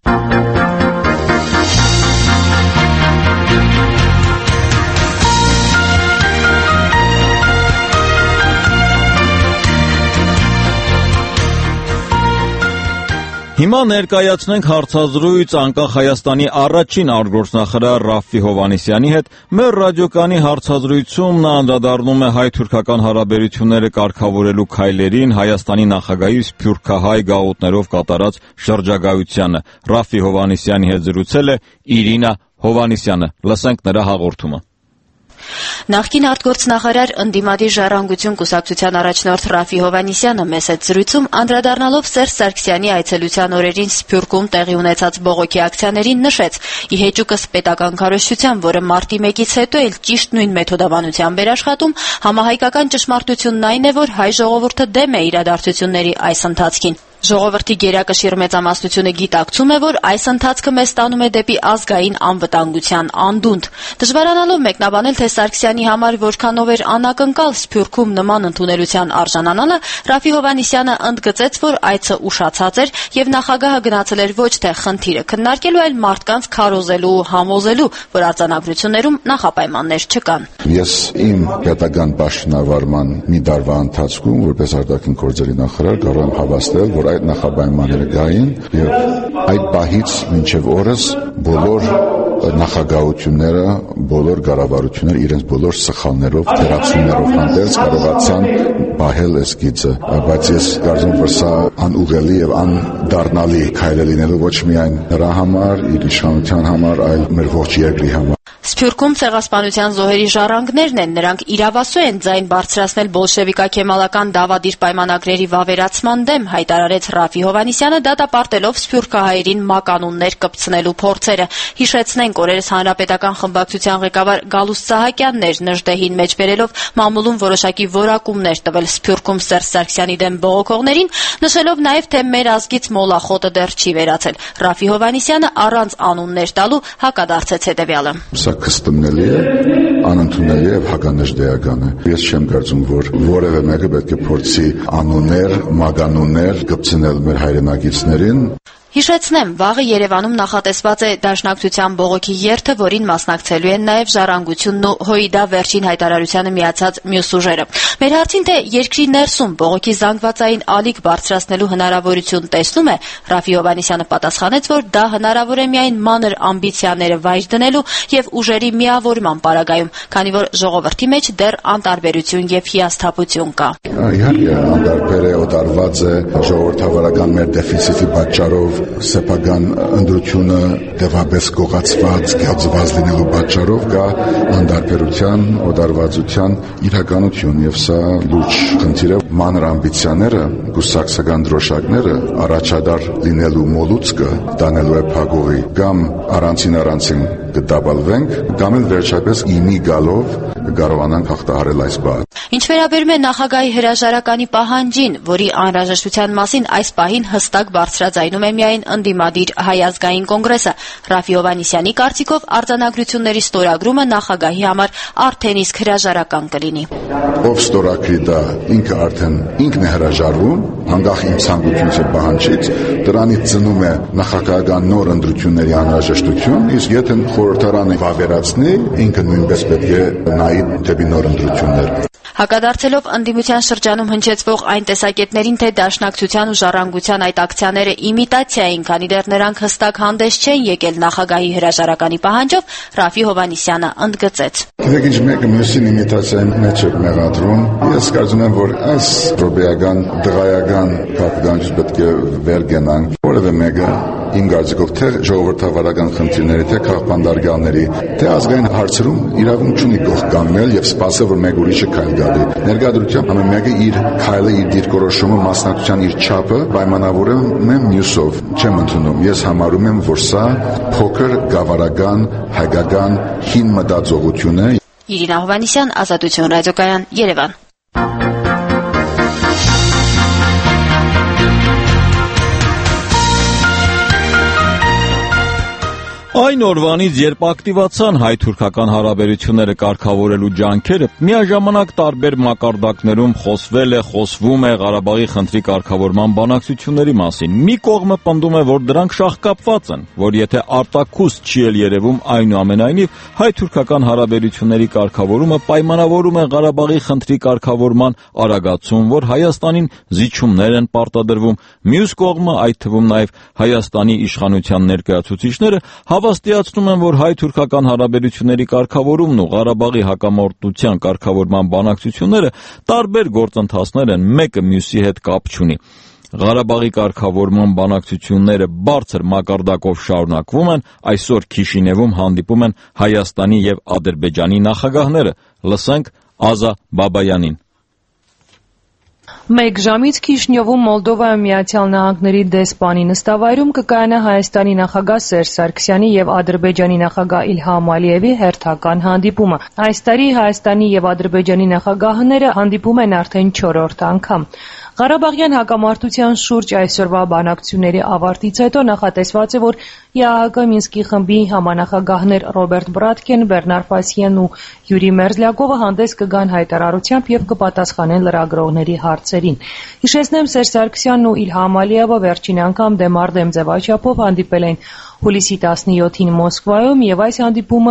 Հիմա ներկայացնենք հարցազրույց անկախ Հայաստանի առաջին արտգործնախարար Ռաֆֆի Հովհաննիսյանի հետ։ Մեր ռադիոկայանի հարցազրույցում նա անդրադառնում է հայ-թուրքական հարաբերությունները կարգավորելու քայլերին, Հայաստանի նախագահի սփյուռքահայ գաղութներով կատարած շրջագայությանը։ Ռաֆֆի Հովհաննիսյանի հետ զրուցել է Իրինա Հովհաննիսյանը։ Լսենք նրա հաղորդումը։ Նախկին արտգործնախարար ընդդիմադիր Ժառանգություն կուսակցության առաջնորդ Ռաֆֆի Հովհաննիսյանը մեծ այդ զրույցում անդրադառնալով Սերժ Սարգսյանի այցելության օրերին Սփյուռքում տեղի ունեցած բողոքի ակցիաներին նշեց. «Ի հեճուկս պետական քարոզչության, որը մարտի մեկից հետո էլ ճիշտ նույն մեթոդաբանությամբ էր աշխատում, համահայկական ճշմարտությունն այն է, որ հայ ժողովուրդը դեմ է իրադարձությունների այս ընթացքին։ Ժողովրդի գերակշիռ մեծամասնությունը գիտակցում է, որ այս ընթացքը մեզ տանում է դեպի ազգային անվտանգության անդունդ։ Դժվարանալով մեկնաբանել, թե Սարգսյանի համար որքանով էր անակնկալ Սփյուռքում նման ընդունելության արժանանալը, Ռաֆֆի Հովհաննիսյանը ընդգծեց, որ այցը ուշացած էր եւ նախագահը գնացել էր ոչ թե խնդիրը քննարկելու, այլ մարդկանց քարոզելու ու համոզելու, որ արձանագրություններում նախապայմաններ չկան։ Ես իմ պետական պաշտոնավարման մի տարվա ընթացքում, որպես արտաքին գործերի նախարար, կարող եմ հավաստել, որ այդ նախապայմանները կային եւ այդ պահից մինչեւ օրս բոլոր նախագահությունները, բոլոր կառավարությունները իրենց բոլոր սխալներով, թերացումներով հանդերձ կարողացան պահել այս գիծը, բայց ես կարծում եմ, որ սա անուղղելի եւ անդառնալի քայլ է լինելու ոչ միայն նրա համար, իր իշխանության համար, այլ մեր ողջ երկրի համար։ Սփյուռքում ցեղասպանության զոհերի ժառանգներն են, նրանք իրավասու են ձայն բարձրացնել բոլշևիկա-քեմալական դավադիր պայմանագրերի վավերացման դեմ, հայտարարեց Ռաֆի Հովհաննիսյանը, դատապարտելով սփյուռքահայերին մականուններ կպցնելու փորձերը։ Հիշեցնենք, օրերս հանրապետական խմբակցության ղեկավար Գալուստ Սահակյանն էր նժդեհին մեջ բերելով մամուլում որոշակի որակումներ տվել Սփյուռքում Սերժ Սարգսյանի դեմ բողոքողներին, նշելով նաև, թե մեր ազգից մոլախոտը դեռ չի վերացել։ Ռաֆի Հովհաննիսյանը առանց անուններ տալու հակադարձեց հետևյալը. Կստմնելի է, անընդունելի է եւ հականեժդեական է։ Ես չեմ կարծում, որ որևէ մեկը պետք է փորձի անուններ, մագանուններ կպցնել մեր հայրենակիցներին։ Հիշեցնեմ, վաղը Երևանում նախատեսված է Դաշնակցության բողոքի երթը, որին մասնակցելու են նաև Ժառանգությունն ու ՀՅԴ վերջին հայտարարությանը միացած մյուս ուժերը։ Մեր հարցին, թե երկրի ներսում բողոքի զանգվածային ալիք բարձրացնելու հնարավորություն տեսնում է, Ռաֆի Հովհաննիսյանը պատասխանեց, որ դա հնարավոր է միայն մանր ամբիցիաները վայր դնելու եւ ուժերի միավորման պարագայում, քանի որ ժողովրդի մեջ դեռ անտարբերություն եւ հիասթափություն կա։ Իհարկե, անտարբեր է, օտարված է ժողովրդավարական մեր դեֆիցիտի պատճառով, սեփական ընդրությունը դեպաբես գողացված, գեղձված լինելու պատճառով կա անդարբերության, օտարվածության իրականություն եւ սա լուրջ խնդիր է։ Մանր ամբիցիաները, գուսակցական դրոշակները առաջադար լինելու մոլուցքը դանելու է փակողի, կամ առանցին առանցին կդաբալվենք, կամ էլ վերջապես իմի գալով կարողանանք հաղթահարել այս բանը։ Ինչ վերաբերում է նախագահի հրաժարականի պահանջին, որի անհրաժեշտության մասին այս պահին հստակ բարձրաձայնում է միայն ընդդիմադիր Հայ ազգային կոնգրեսը, Ռաֆի Հովհաննիսյանի կարծիքով արձանագրությունների ստորագրումը նախագահի համար արդեն իսկ հրաժարական կլինի։ Ով ստորագրի դա ինքը արդեն ինքն է հրաժարվում, անկախ իմ ցանկությունից եւ պահանջից, դրանից ծնում է նախագահական նոր ընտրությունների անհրաժեշտություն, իսկ եթե խորհրդարանը վավերացնի, ինքը նույնպես պետք է նայի դեպի նոր ընտրություններ։ Հակադարձելով ընդդիմության շրջանում հնչեցվող այն տեսակետներին, թե Դաշնակցության ու Ժառանգության այդ ակցիաները իմիտացիա էին, քանի դեռ նրանք հստակ հանդես չեն եկել նախագահի հրաժարականի պահանջով, Ռաֆի Հովհաննիսյանը ընդգծեց. Գիտեք ինչ, մեկը մյուսին իմիտացիային մեջ է մեղադրում։ Ես կարծում եմ, որ այս ռոբեական, դղայական կապկանջից պետք է վեր գնանք, որևէ մեկը իմ կարծիքով թե ժողովրդավարական խնդիրների, թե քաղաքապետարանի, թե ազգային հարցերում իրավունք չունի կողք կանգնել եւ սպասել, որ մեկ ուրիշը քայլ գալի։ Ներկայությամբ ամեն մեկը իր քայլը, իր դիրքորոշումը, մասնակցության իր չափը պայմանավորում է մյուսով։ Չեմ ընդունում։ Ես համարում եմ, որ սա փոքր գավառական, հայկական հին մտածողություն է։ Իրինա Հովհաննիսյան, Ազատություն ռադիոկայան, Երևան։ Այն օրվանից, երբ ակտիվացան հայ-թուրքական հարաբերությունները կարգավորելու ջանքերը, միաժամանակ տարբեր մակարդակներում խոսվել է, խոսվում է Ղարաբաղի խնդրի կարգավորման բանակցությունների մասին։ Մի կողմը պնդում է, որ դրանք շահկապված են, որ եթե արտաքուստ չի էլ երևում, այնուամենայնիվ հայ-թուրքական հարաբերությունների կարգավորումը պայմանավորում է Ղարաբաղի խնդրի կարգավորման արագացում, որ Հայաստանին զիջումներ են պարտադրվում։ Մյուս կողմը, այդ թվում նաև Հայաստանի իշխանության ներկայացուցիչները, հավաստիացնում են, որ հայ-թուրքական հարաբերությունների կարգավորումն ու Ղարաբաղի հակամարտության կարգավորման բանակցությունները տարբեր գործընթացներ են, մեկը մյուսի հետ կապ չունի։ Ղարաբաղի կարգավորման բանակցությունները բարձր մակարդակով շարունակվում են, այսօր Քիշինևում հանդիպում են Հայաստանի եւ Ադրբեջանի նախագահները։ Լսենք Ազա Բաբայանին։ Մեկ ժամից Քիշնյովում Մոլդովայում Միացյալ Նահանգների դեսպանի նստավայրում կկայանա Հայաստանի նախագահ Սերժ Սարգսյանի եւ Ադրբեջանի նախագահ Իլհամ Ալիևի հերթական հանդիպումը։ Այս տարի Հայաստանի եւ Ադրբեջանի նախագահները հանդիպում են արդեն չորրորդ անգամ։ Ղարաբաղյան հակամարտության շուրջ այսօրվա բանակցությունների ավարտից հետո նախատեսված է, որ ԵԱՀԿ Մինսկի խմբի համանախագահներ Ռոբերտ Բրատկեն, Բերնար Ֆասիեն ու Յուրի Մերզլյակովը հանդես կգան հայտարարությամբ եւ կպատասխանեն լրագրողների հարցերին։ Հիշեցնեմ, Սերժ Սարգսյանն ու Իլհամ Ալիևը վերջին անգամ դեմարդեմ ձևաչափով հանդիպել են հուլիսի տասնյոթին Մոսկվայում եւ այս հանդիպումը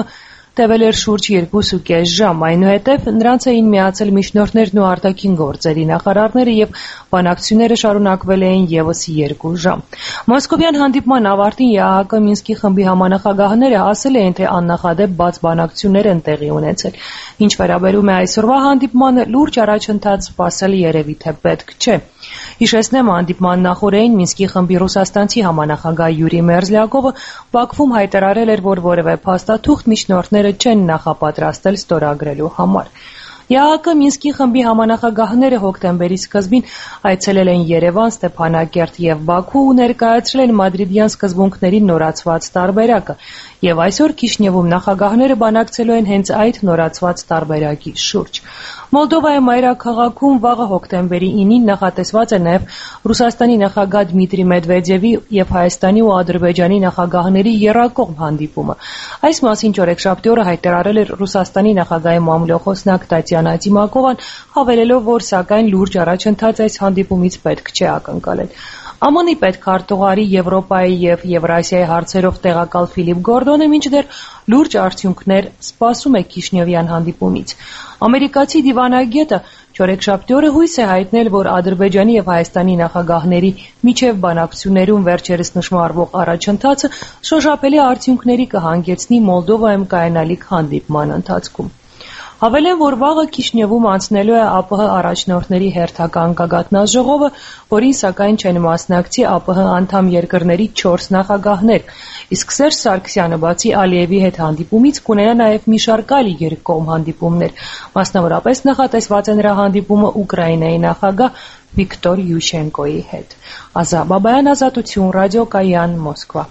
տևել էր շուրջ երկուսուկես ժամ, այնուհետև նրանց էին միացել միջնորդներն ու արտաքին գործերի նախարարները եւ բանակցությունները շարունակվել էին եւս երկու ժամ։ Մոսկովյան հանդիպման ավարտին ԵԱՀԿ Մինսկի խմբի համանախագահները ասել էին, թե աննախադեպ բաց բանակցություններ են տեղի ունեցել։ Ինչ վերաբերում է այսօրվա հանդիպմանը, լուրջ առաջընթաց սպասել երևի թե պետք չէ։ Հիշեցնեմ, հանդիպման նախօրեին Մինսկի խմբի ռուսաստանցի համանախագահ Յուրի Մերզլյակովը Բաքվում հայտարարել էր, որ որևէ փաստաթուղթ միջնորդները չեն նախապատրաստել ստորագրելու համար։ ԵԱՀԿ Մինսկի խմբի համանախագահները հոկտեմբերի սկզբին այցելել են Երևան, Ստեփանակերտ եւ Բաքու ու ներկայացրել են մադրիդյան սկզբունքների նորացված տարբերակը, եւ այսօր Կիշինևում նախագահները բանակցելու են հենց այդ նորացված տարբերակի շուրջ։ Մոլդովայի մայրաքաղաքում վաղը հոկտեմբերի ինին նախատեսված է նաեւ Ռուսաստանի նախագահ Դմիտրի Մեդվեդևի եւ Հայաստանի ու Ադրբեջանի նախագահների եռակողմ հանդիպումը։ Այս մասին չորեքշաբթի օրը հայտարարել էր Ռուսաստանի նախագահի մամլոխոսնակ Տատյանա Տիմակովան, հավելելով, որ սակայն լուրջ առաջընթաց այս հանդիպումից պետք չէ ակնկալել։ ԱՄՆ-ի պետքարտուղարի Եվրոպայի եւ Եվրասիայի հարցերով տեղակալ Ֆիլիպ Գորդոնը մինչդեռ լուրջ արդյունքներ սպասում է Կիշինևյան հանդիպումից։ Ամերիկացի դիվանագետը չորեքշաբթի օրը հույս է հայտնել, որ Ադրբեջանի եւ Հայաստանի նախագահների միջև բանակցություններում վերջերս նշմարվող առաջընթացը շոշափելի արդյունքների կհանգեցնի Մոլդովայում կայանալիք հանդիպման ընթացքում։ Հավելեմ, որ վաղը Կիշինևում անցնելու է ԱՊՀ առաջնորդների հերթական գագաթնաժողովը, որին սակայն չեն մասնակցի ԱՊՀ անդամ երկրների չորս նախագահներ, իսկ Սերժ Սարգսյանը բացի Ալիևի հետ հանդիպումից կունենա նաև մի շարք այլ երկկողմ հանդիպումներ, մասնավորապես նախատեսված է նրա հանդիպումը Ուկրաինայի նախագահ Վիկտոր Յուշենկոյի հետ։ Ազա Բաբայան, Ազատություն, Ռադիոկայան, Մոսկվա։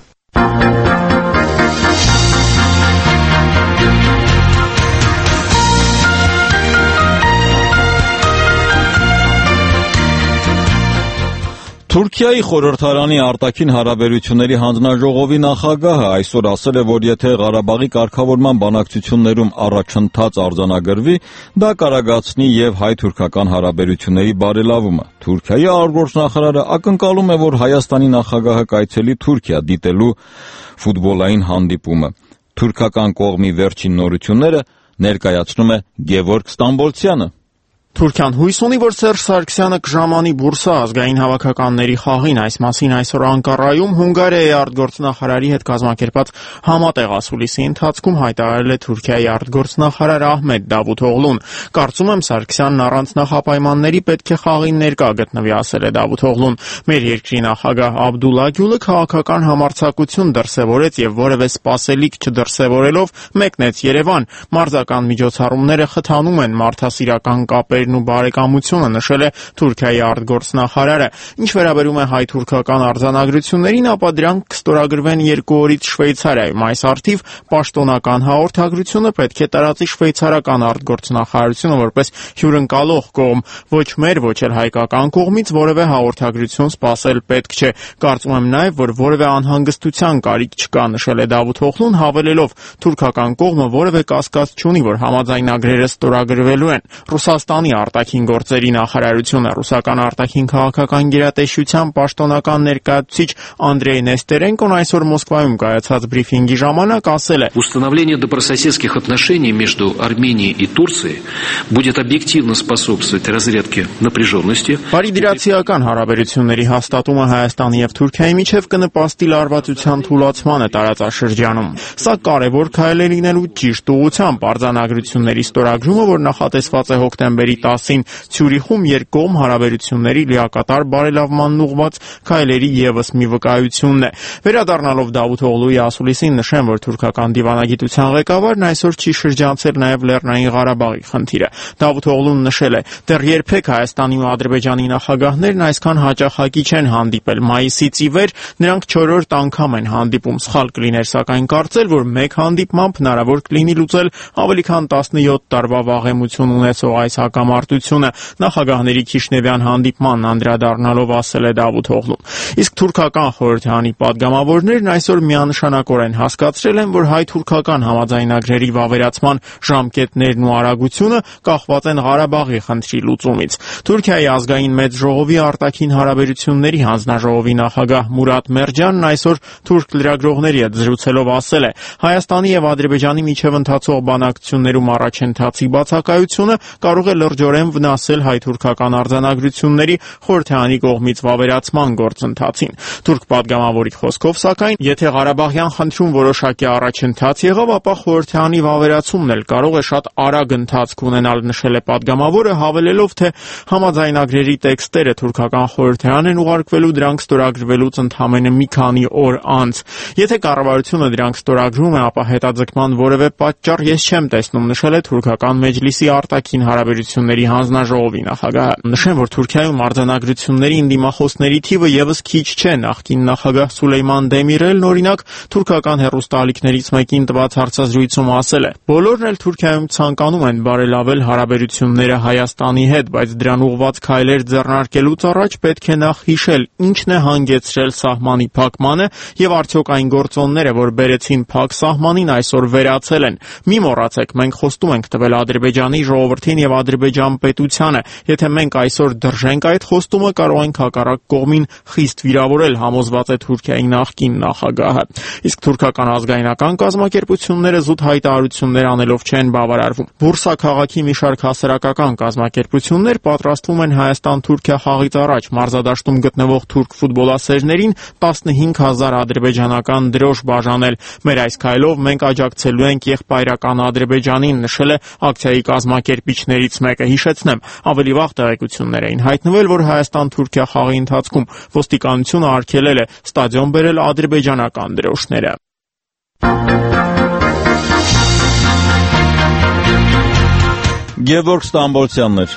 Թուրքիայի խորհրդարանի արտաքին հարաբերությունների հանձնաժողովի նախագահը այսօր ասել է, որ եթե Ղարաբաղի կարգավորման բանակցություններում առաջընթաց արձանագրվի, դա կարագացնի եւ հայ-թուրքական հարաբերությունների բարելավումը։ Թուրքիայի արտգործնախարարը ակնկալում է, որ Հայաստանի նախագահը կայցելի Թուրքիա դիտելու ֆուտբոլային հանդիպումը։ Թուրքական կողմի վերջին նորությունները ներկայացնում է Գևորգ Ստամբոլցյանը։ Թուրքիան հույս ունի, որ Սերժ Սարգսյանը կժամանի Բուրսա ազգային հավաքականների խաղին, այս մասին այսօր Անկարայում Հունգարիայի արտգործնախարարի հետ կազմակերպած համատեղ ասուլիսի ընթացքում հայտարարել է Թուրքիայի արտգործնախարար Ահմեդ Դավութօղլուն։ Կարծում եմ Սարգսյանն առանց նախապայմանների պետք է խաղին ներկա գտնվի, ասել է Դավութօղլուն։ Մեր երկրի նախագահ Աբդուլլա Գյուլը քաղաքական համարձակություն դրսևորեց եւ որևէ սպասելիք չդրսևորելով մեկնեց Երևան։ Մարզական միջոցառումները խթանում են մարդասիրական կապեր ու բարեկամությունը, նշել է Թուրքիայի արտգործնախարարը։ Ինչ վերաբերում է հայ-թուրքական արձանագրություններին, ապա դրանք կստորագրվեն երկու օրից Շվեյցարիայում։ Այս առթիվ պաշտոնական հաղորդագրությունը պետք է տարածի շվեյցարական արտգործնախարարությունը որպես հյուրընկալող կողմ, ոչ մեր, ոչ էլ հայկական կողմից որևէ հաղորդագրություն սպասել պետք չէ։ Կարծում եմ նաև, որ որևէ անհանգստության կարիք չկա, նշել է Դավութօղլուն, հավելելով թուրքական կողմը որևէ կասկած չունի, որ համաձայնագրերը ստորագրվելու են։ Ռուսաստանի արտաքին գործերի նախարարությունը ռուսական արտաքին քաղաքական գերատեսչության պաշտոնական ներկայացուցիչ Անդրեյ Նեստերենկոն այսօր Մոսկվայում կայացած բրիֆինգի ժամանակ ասել է. Установление добрососедских отношений между Арменией и Турцией будет объективно способствовать разрядке напряженности. Բարիդրացիական հարաբերությունների հաստատումը Հայաստանի եւ Թուրքիայի միջև կնպաստի լարվածության թուլացմանը տարածաշրջանում։ Սա կարևոր քայլ է լինելու ճիշտ ուղղությամբ։ Արձանագրությունների ստորագրումը, որ նախատեսված է հոկտեմբերի տասին Ցյուրիխում երկկողմ հարաբերությունների լիակատար բարելավմանն ուղղված քայլերի ևս մի վկայությունն է։ Վերադառնալով Դավութօղլուի ասուլիսին նշեմ, որ թուրքական դիվանագիտության ղեկավարն այսօր չի շրջանցել նաև Լեռնային Ղարաբաղի խնդիրը։ Դավութօղլուն նշել է. դեռ երբեք Հայաստանի ու Ադրբեջանի նախագահներն այսքան հաճախակի չեն հանդիպել։ Մայիսից ի վեր նրանք չորրորդ անգամ են հանդիպում։ Սխալ կլիներ սակայն կարծել, որ մեկ հանդիպմամբ հնարավոր կլինի լուծել ավելի քան տասնյոթ տարվա վաղեմություն ունեցող այս հակամարտությունները։ հակամարտությունը, նախագահների Քիշնևյան հանդիպմանն անդրադառնալով ասել է Դավութ Օղլուն։ Իսկ թուրքական խորհրդարանի падգամավորներն այսօր միանշանակորեն հասկացրել են, որ հայ-թուրքական համաձայնագրերի վավերացման ժամկետներն ու արագությունը կախված են Ղարաբաղի խնդրի լուծումից։ Թուրքիայի ազգային մեծ ժողովի արտաքին հարաբերությունների հանձնաժողովի նախագահ Մուրադ Մերջանն այսօր թուրք լրագրողների հետ զրուցելով ասել է. Հայաստանի եւ Ադրբեջանի միջև ընթացող բանակցություններում առաջընթացի բացակայությունը կարող է լրջորեն վնասել հայ-թուրքական արձանագրությունների խորհրդարանի կողմից վավերացման գործընթացին։ Թուրք падգամավորի խոսքով, սակայն, եթե Ղարաբաղյան խնդրում որոշակի առաջընթաց եղավ, ապա խորհրդարանի վավերացումն էլ կարող է շատ արագ ընթացք ունենալ, նշել է падգամավորը, հավելելով, թե համաձայնագրերի տեքստերը թուրքական խորհրդարան են ուղարկվելու դրանք ստորագրվելուց ընդամենը մի քանի օր անց։ Եթե կառավարությունը դրանք ստորագրում է, ապա հետաձգման որևէ պատճառ ես չեմ տեսնում, նշել է թուրքական մեջլիսի արտաքին հարաբերությունների հանձնաժողովի նախագահը։ Նշեմ, որ Թուրքիայում արձանագրությունների ընդդիմախոսների թիվը եւս քիչ չէ։ Նախկին նախագահ Սուլեյման Դեմիրելն օրինակ թուրքական հեռուստաալիքներից մեկին տված հարցազրույցում ասել է. բոլորն էլ Թուրքիայում ցանկանում են բարելավել հարաբերությունները Հայաստանի հետ, բայց դրան ուղղված քայլեր ձեռնարկելուց առաջ պետք է նախ հիշել ինչն է հանգեցրել սահմանի փակմանը եւ արդյոք այն գործոնները, որ բերեցին փակ սահմանին, այսօր վերացել են։ Մի մոռացեք, մենք խոստում ենք տվել Ադրբեջանի ժողովրդին եւ Ադրբեջան պետությանը։ Եթե մենք այսօր դրժենք այդ խոստումը, կարող ենք հակառակ կողմին խիստ վիրավորել, համոզված է Թուրքիայի նախկին նախագահը։ Իսկ թուրքական ազգայնական կազմակերպությունները զուտ հայտարարություններ անելով չեն բավարարվում։ Բուրսա քաղաքի մի շարք հասարակական կազմակերպություններ պատրաստվում են Հայաստան-Թուրքիա խաղից առաջ մարզադաշտում գտնվող թուրք ֆուտբոլասերներին տասնհինգ հազար ադրբեջանական դրոշ բաժանել։ Մեր այս քայլով մենք աջակցելու ենք եղբայրական Ադրբեջանին, նշել է ակցիայի կազմակերպիչներից մեկը։ Հիշեցնեմ, ավելի վաղ տեղեկություններ էին հայտնվել, որ Հայաստան-Թուրքիա խաղի ընթացքում ոստիկանությունը արգելել է ստադիոն բերել ադրբեջանական դրոշները։ Գևորգ Ստամբոլցյաններ։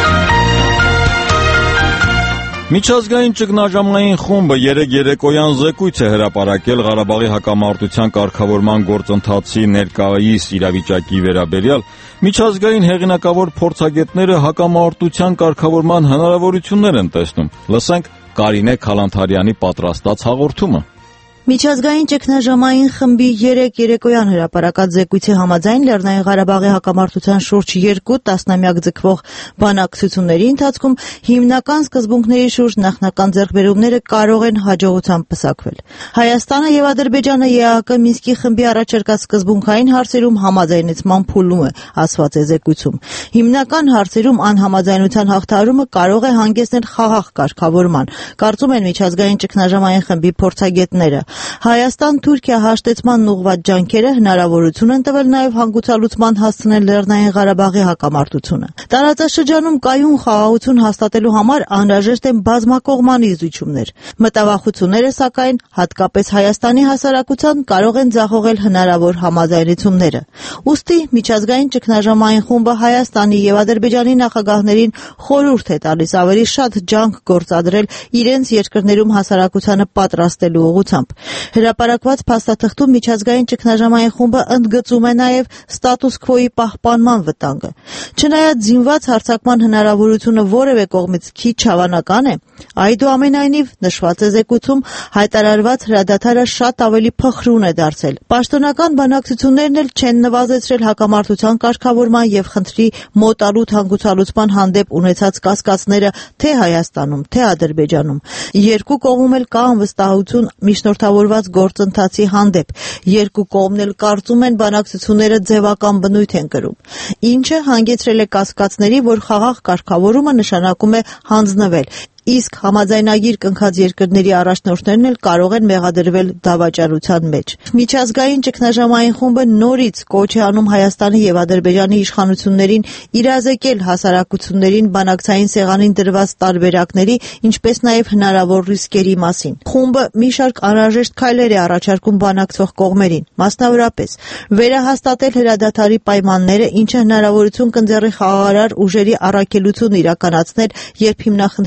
Միջազգային ճգնաժամային խումբը երեկ երեկոյան զեկույց է հրապարակել Ղարաբաղի հակամարտության կարգավորման գործընթացի ներկայիս իրավիճակի վերաբերյալ։ Միջազգային հեղինակավոր փորձագետները հակամարտության կարգավորման հնարավորություններ են տեսնում։ Լսենք Կարինե Քալանթարյանի պատրաստած հաղորդումը։ Միջազգային ճգնաժամային խմբի երեկ երեկոյան հրապարակած զեկույցի համաձայն Լեռնային Ղարաբաղի հակամարտության շուրջ երկու տասնամյակ ձգվող բանակցությունների ընթացքում հիմնական սկզբունքների շուրջ նախնական ձեռքբերումները կարող են հաջողությամբ պսակվել։ Հայաստանը եւ Ադրբեջանը ԵԱՀԿ Մինսկի խմբի առաջարկած սկզբունքային հարցերում համաձայնեցման փուլում է, ասված է զեկույցում։ Հիմնական հարցերում անհամաձայնության հաղթահարումը կարող է հանգեցնել խաղաղ կարգավորման, կարծում են միջազգային ճգնաժամային խմբի փորձագետները։ Հայաստան-Թուրքիա հաշտեցման ուղղված ջանքերը հնարավորություն են տվել նաև հանգուցալուծման հասցնել Լեռնային Ղարաբաղի հակամարտությունը։ Տարածաշրջանում կայուն խաղաղություն հաստատելու համար անհրաժեշտ են բազմակողմանի զիջումներ։ Մտավախությունները, սակայն, հատկապես Հայաստանի հասարակության կարող են ձախողել հնարավոր համաձայնությունները։ Ուստի միջազգային ճգնաժամային խումբը Հայաստանի եւ Ադրբեջանի նախագահներին խորհուրդ է տալիս ավելի շատ ջանք գործադրել իրենց երկրներում հասարակությանը պատրաստելու ուղղությամբ։ Հրապարակված փաստաթղթում միջազգային ճգնաժամային խումբը ընդգծում է նաև ստատուս քվոյի պահպանման վտանգը։ Չնայած զինված հարձակման հնարավորությունը որևէ կողմից քիչ հավանական է, այդուամենայնիվ նշված է զեկույցում հայտարարված հրադադարը շատ ավելի փխրուն է դարձել։ Պաշտոնական բանակցություններն էլ չեն նվազեցրել հակամարտության կարգավորման եւ խնդրի մոտալուտ հանգուցալուծման հանդեպ ունեցած կասկածները թե Հայաստանում, թե Ադրբեջանում։ Երկու կողմում էլ կա անվստահություն միջնորդավորված գործընթացի հանդեպ։ Երկու կողմն էլ կարծում են բանակցությունները ձևական բնույթ են կրում, ինչը հանգեցրել է կասկածների, որ խաղաղ կարգավորումը նշանակում է հանձնվել, իսկ համաձայնագիր կնքած երկրների առաջնորդներն էլ կարող են մեղադրվել դավաճանության մեջ։ Միջազգային ճգնաժամային խումբը նորից կոչ է անում Հայաստանի եւ Ադրբեջանի իշխանություններին իրազեկել հասարակություններին բանակցային սեղանին դրված տարբերակների, ինչպես նաեւ հնարավոր ռիսկերի մասին։ Խումբը մի շարք անհրաժեշտ քայլեր է առաջարկում բանակցող կողմերին, մասնավորապես վերահաստատել հրադադարի պայմանները, ինչը հնարավորություն կընձեռի խաղաղարար ուժերի առաքելություն իրականացնել, երբ հիմնախնդրի շուրջ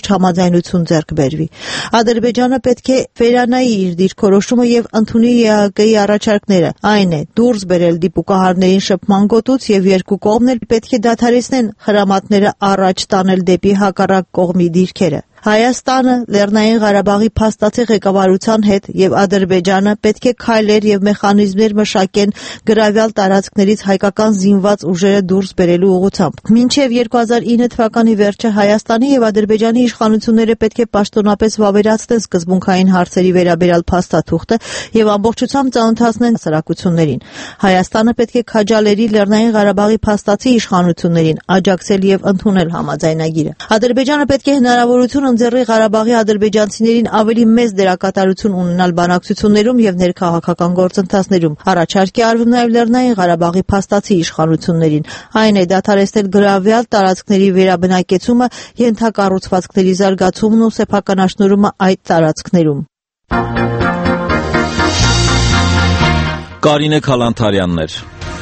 վերջ համաձայնություն ձեռք բերվի։ Ադրբեջանը պետք է վերանայի իր դիրքորոշումը եւ ընդունի է ա կի առաջարկները, այն է դուրս բերել դիպուկահարներին շփման գոտուց եւ երկու կողմն էլ պետք է դադարեցնեն խրամատները առաջ տանել դեպի հակառակ կողմի դիրքերը։ Հայաստանը, Լեռնային Ղարաբաղի փաստացի ղեկավարության հետ եւ Ադրբեջանը պետք է քայլեր եւ մեխանիզմներ մշակեն գրավյալ տարածքներից հայկական զինված ուժերը դուրս բերելու ուղղությամբ։ Մինչեւ երկու հազար ինը թվականի վերջը Հայաստանի եւ Ադրբեջանի իշխանությունները պետք է պաշտոնապես վավերացնեն սկզբունքային հարցերի վերաբերյալ փաստաթուղթը եւ ամբողջությամբ ծանոթացնեն հասարակություններին։ Հայաստանը պետք է քաջալերի Լեռնային Ղարաբաղի փաստացի իշխանություններին աջակցել եւ ընդունել համաձայնագիրը։ Ադրբեջանը պետք է հնարավորություն ընձեռի Ղարաբաղի ադրբեջանցիներին ավելի մեծ դերակատարություն ունենալ բանակցություններում եւ ներքաղաքական գործընթացներում։ Առաջարկ է արվում նաեւ Լեռնային Ղարաբաղի փաստացի իշխանություններին, այն է դադարեցնել գրավյալ տարածքների վերաբնակեցումը, ենթակառուցվածքների զարգացումն ու սեփականաշնորհումը այդ տարածքներում։ Կարինե Քալանթարյաններ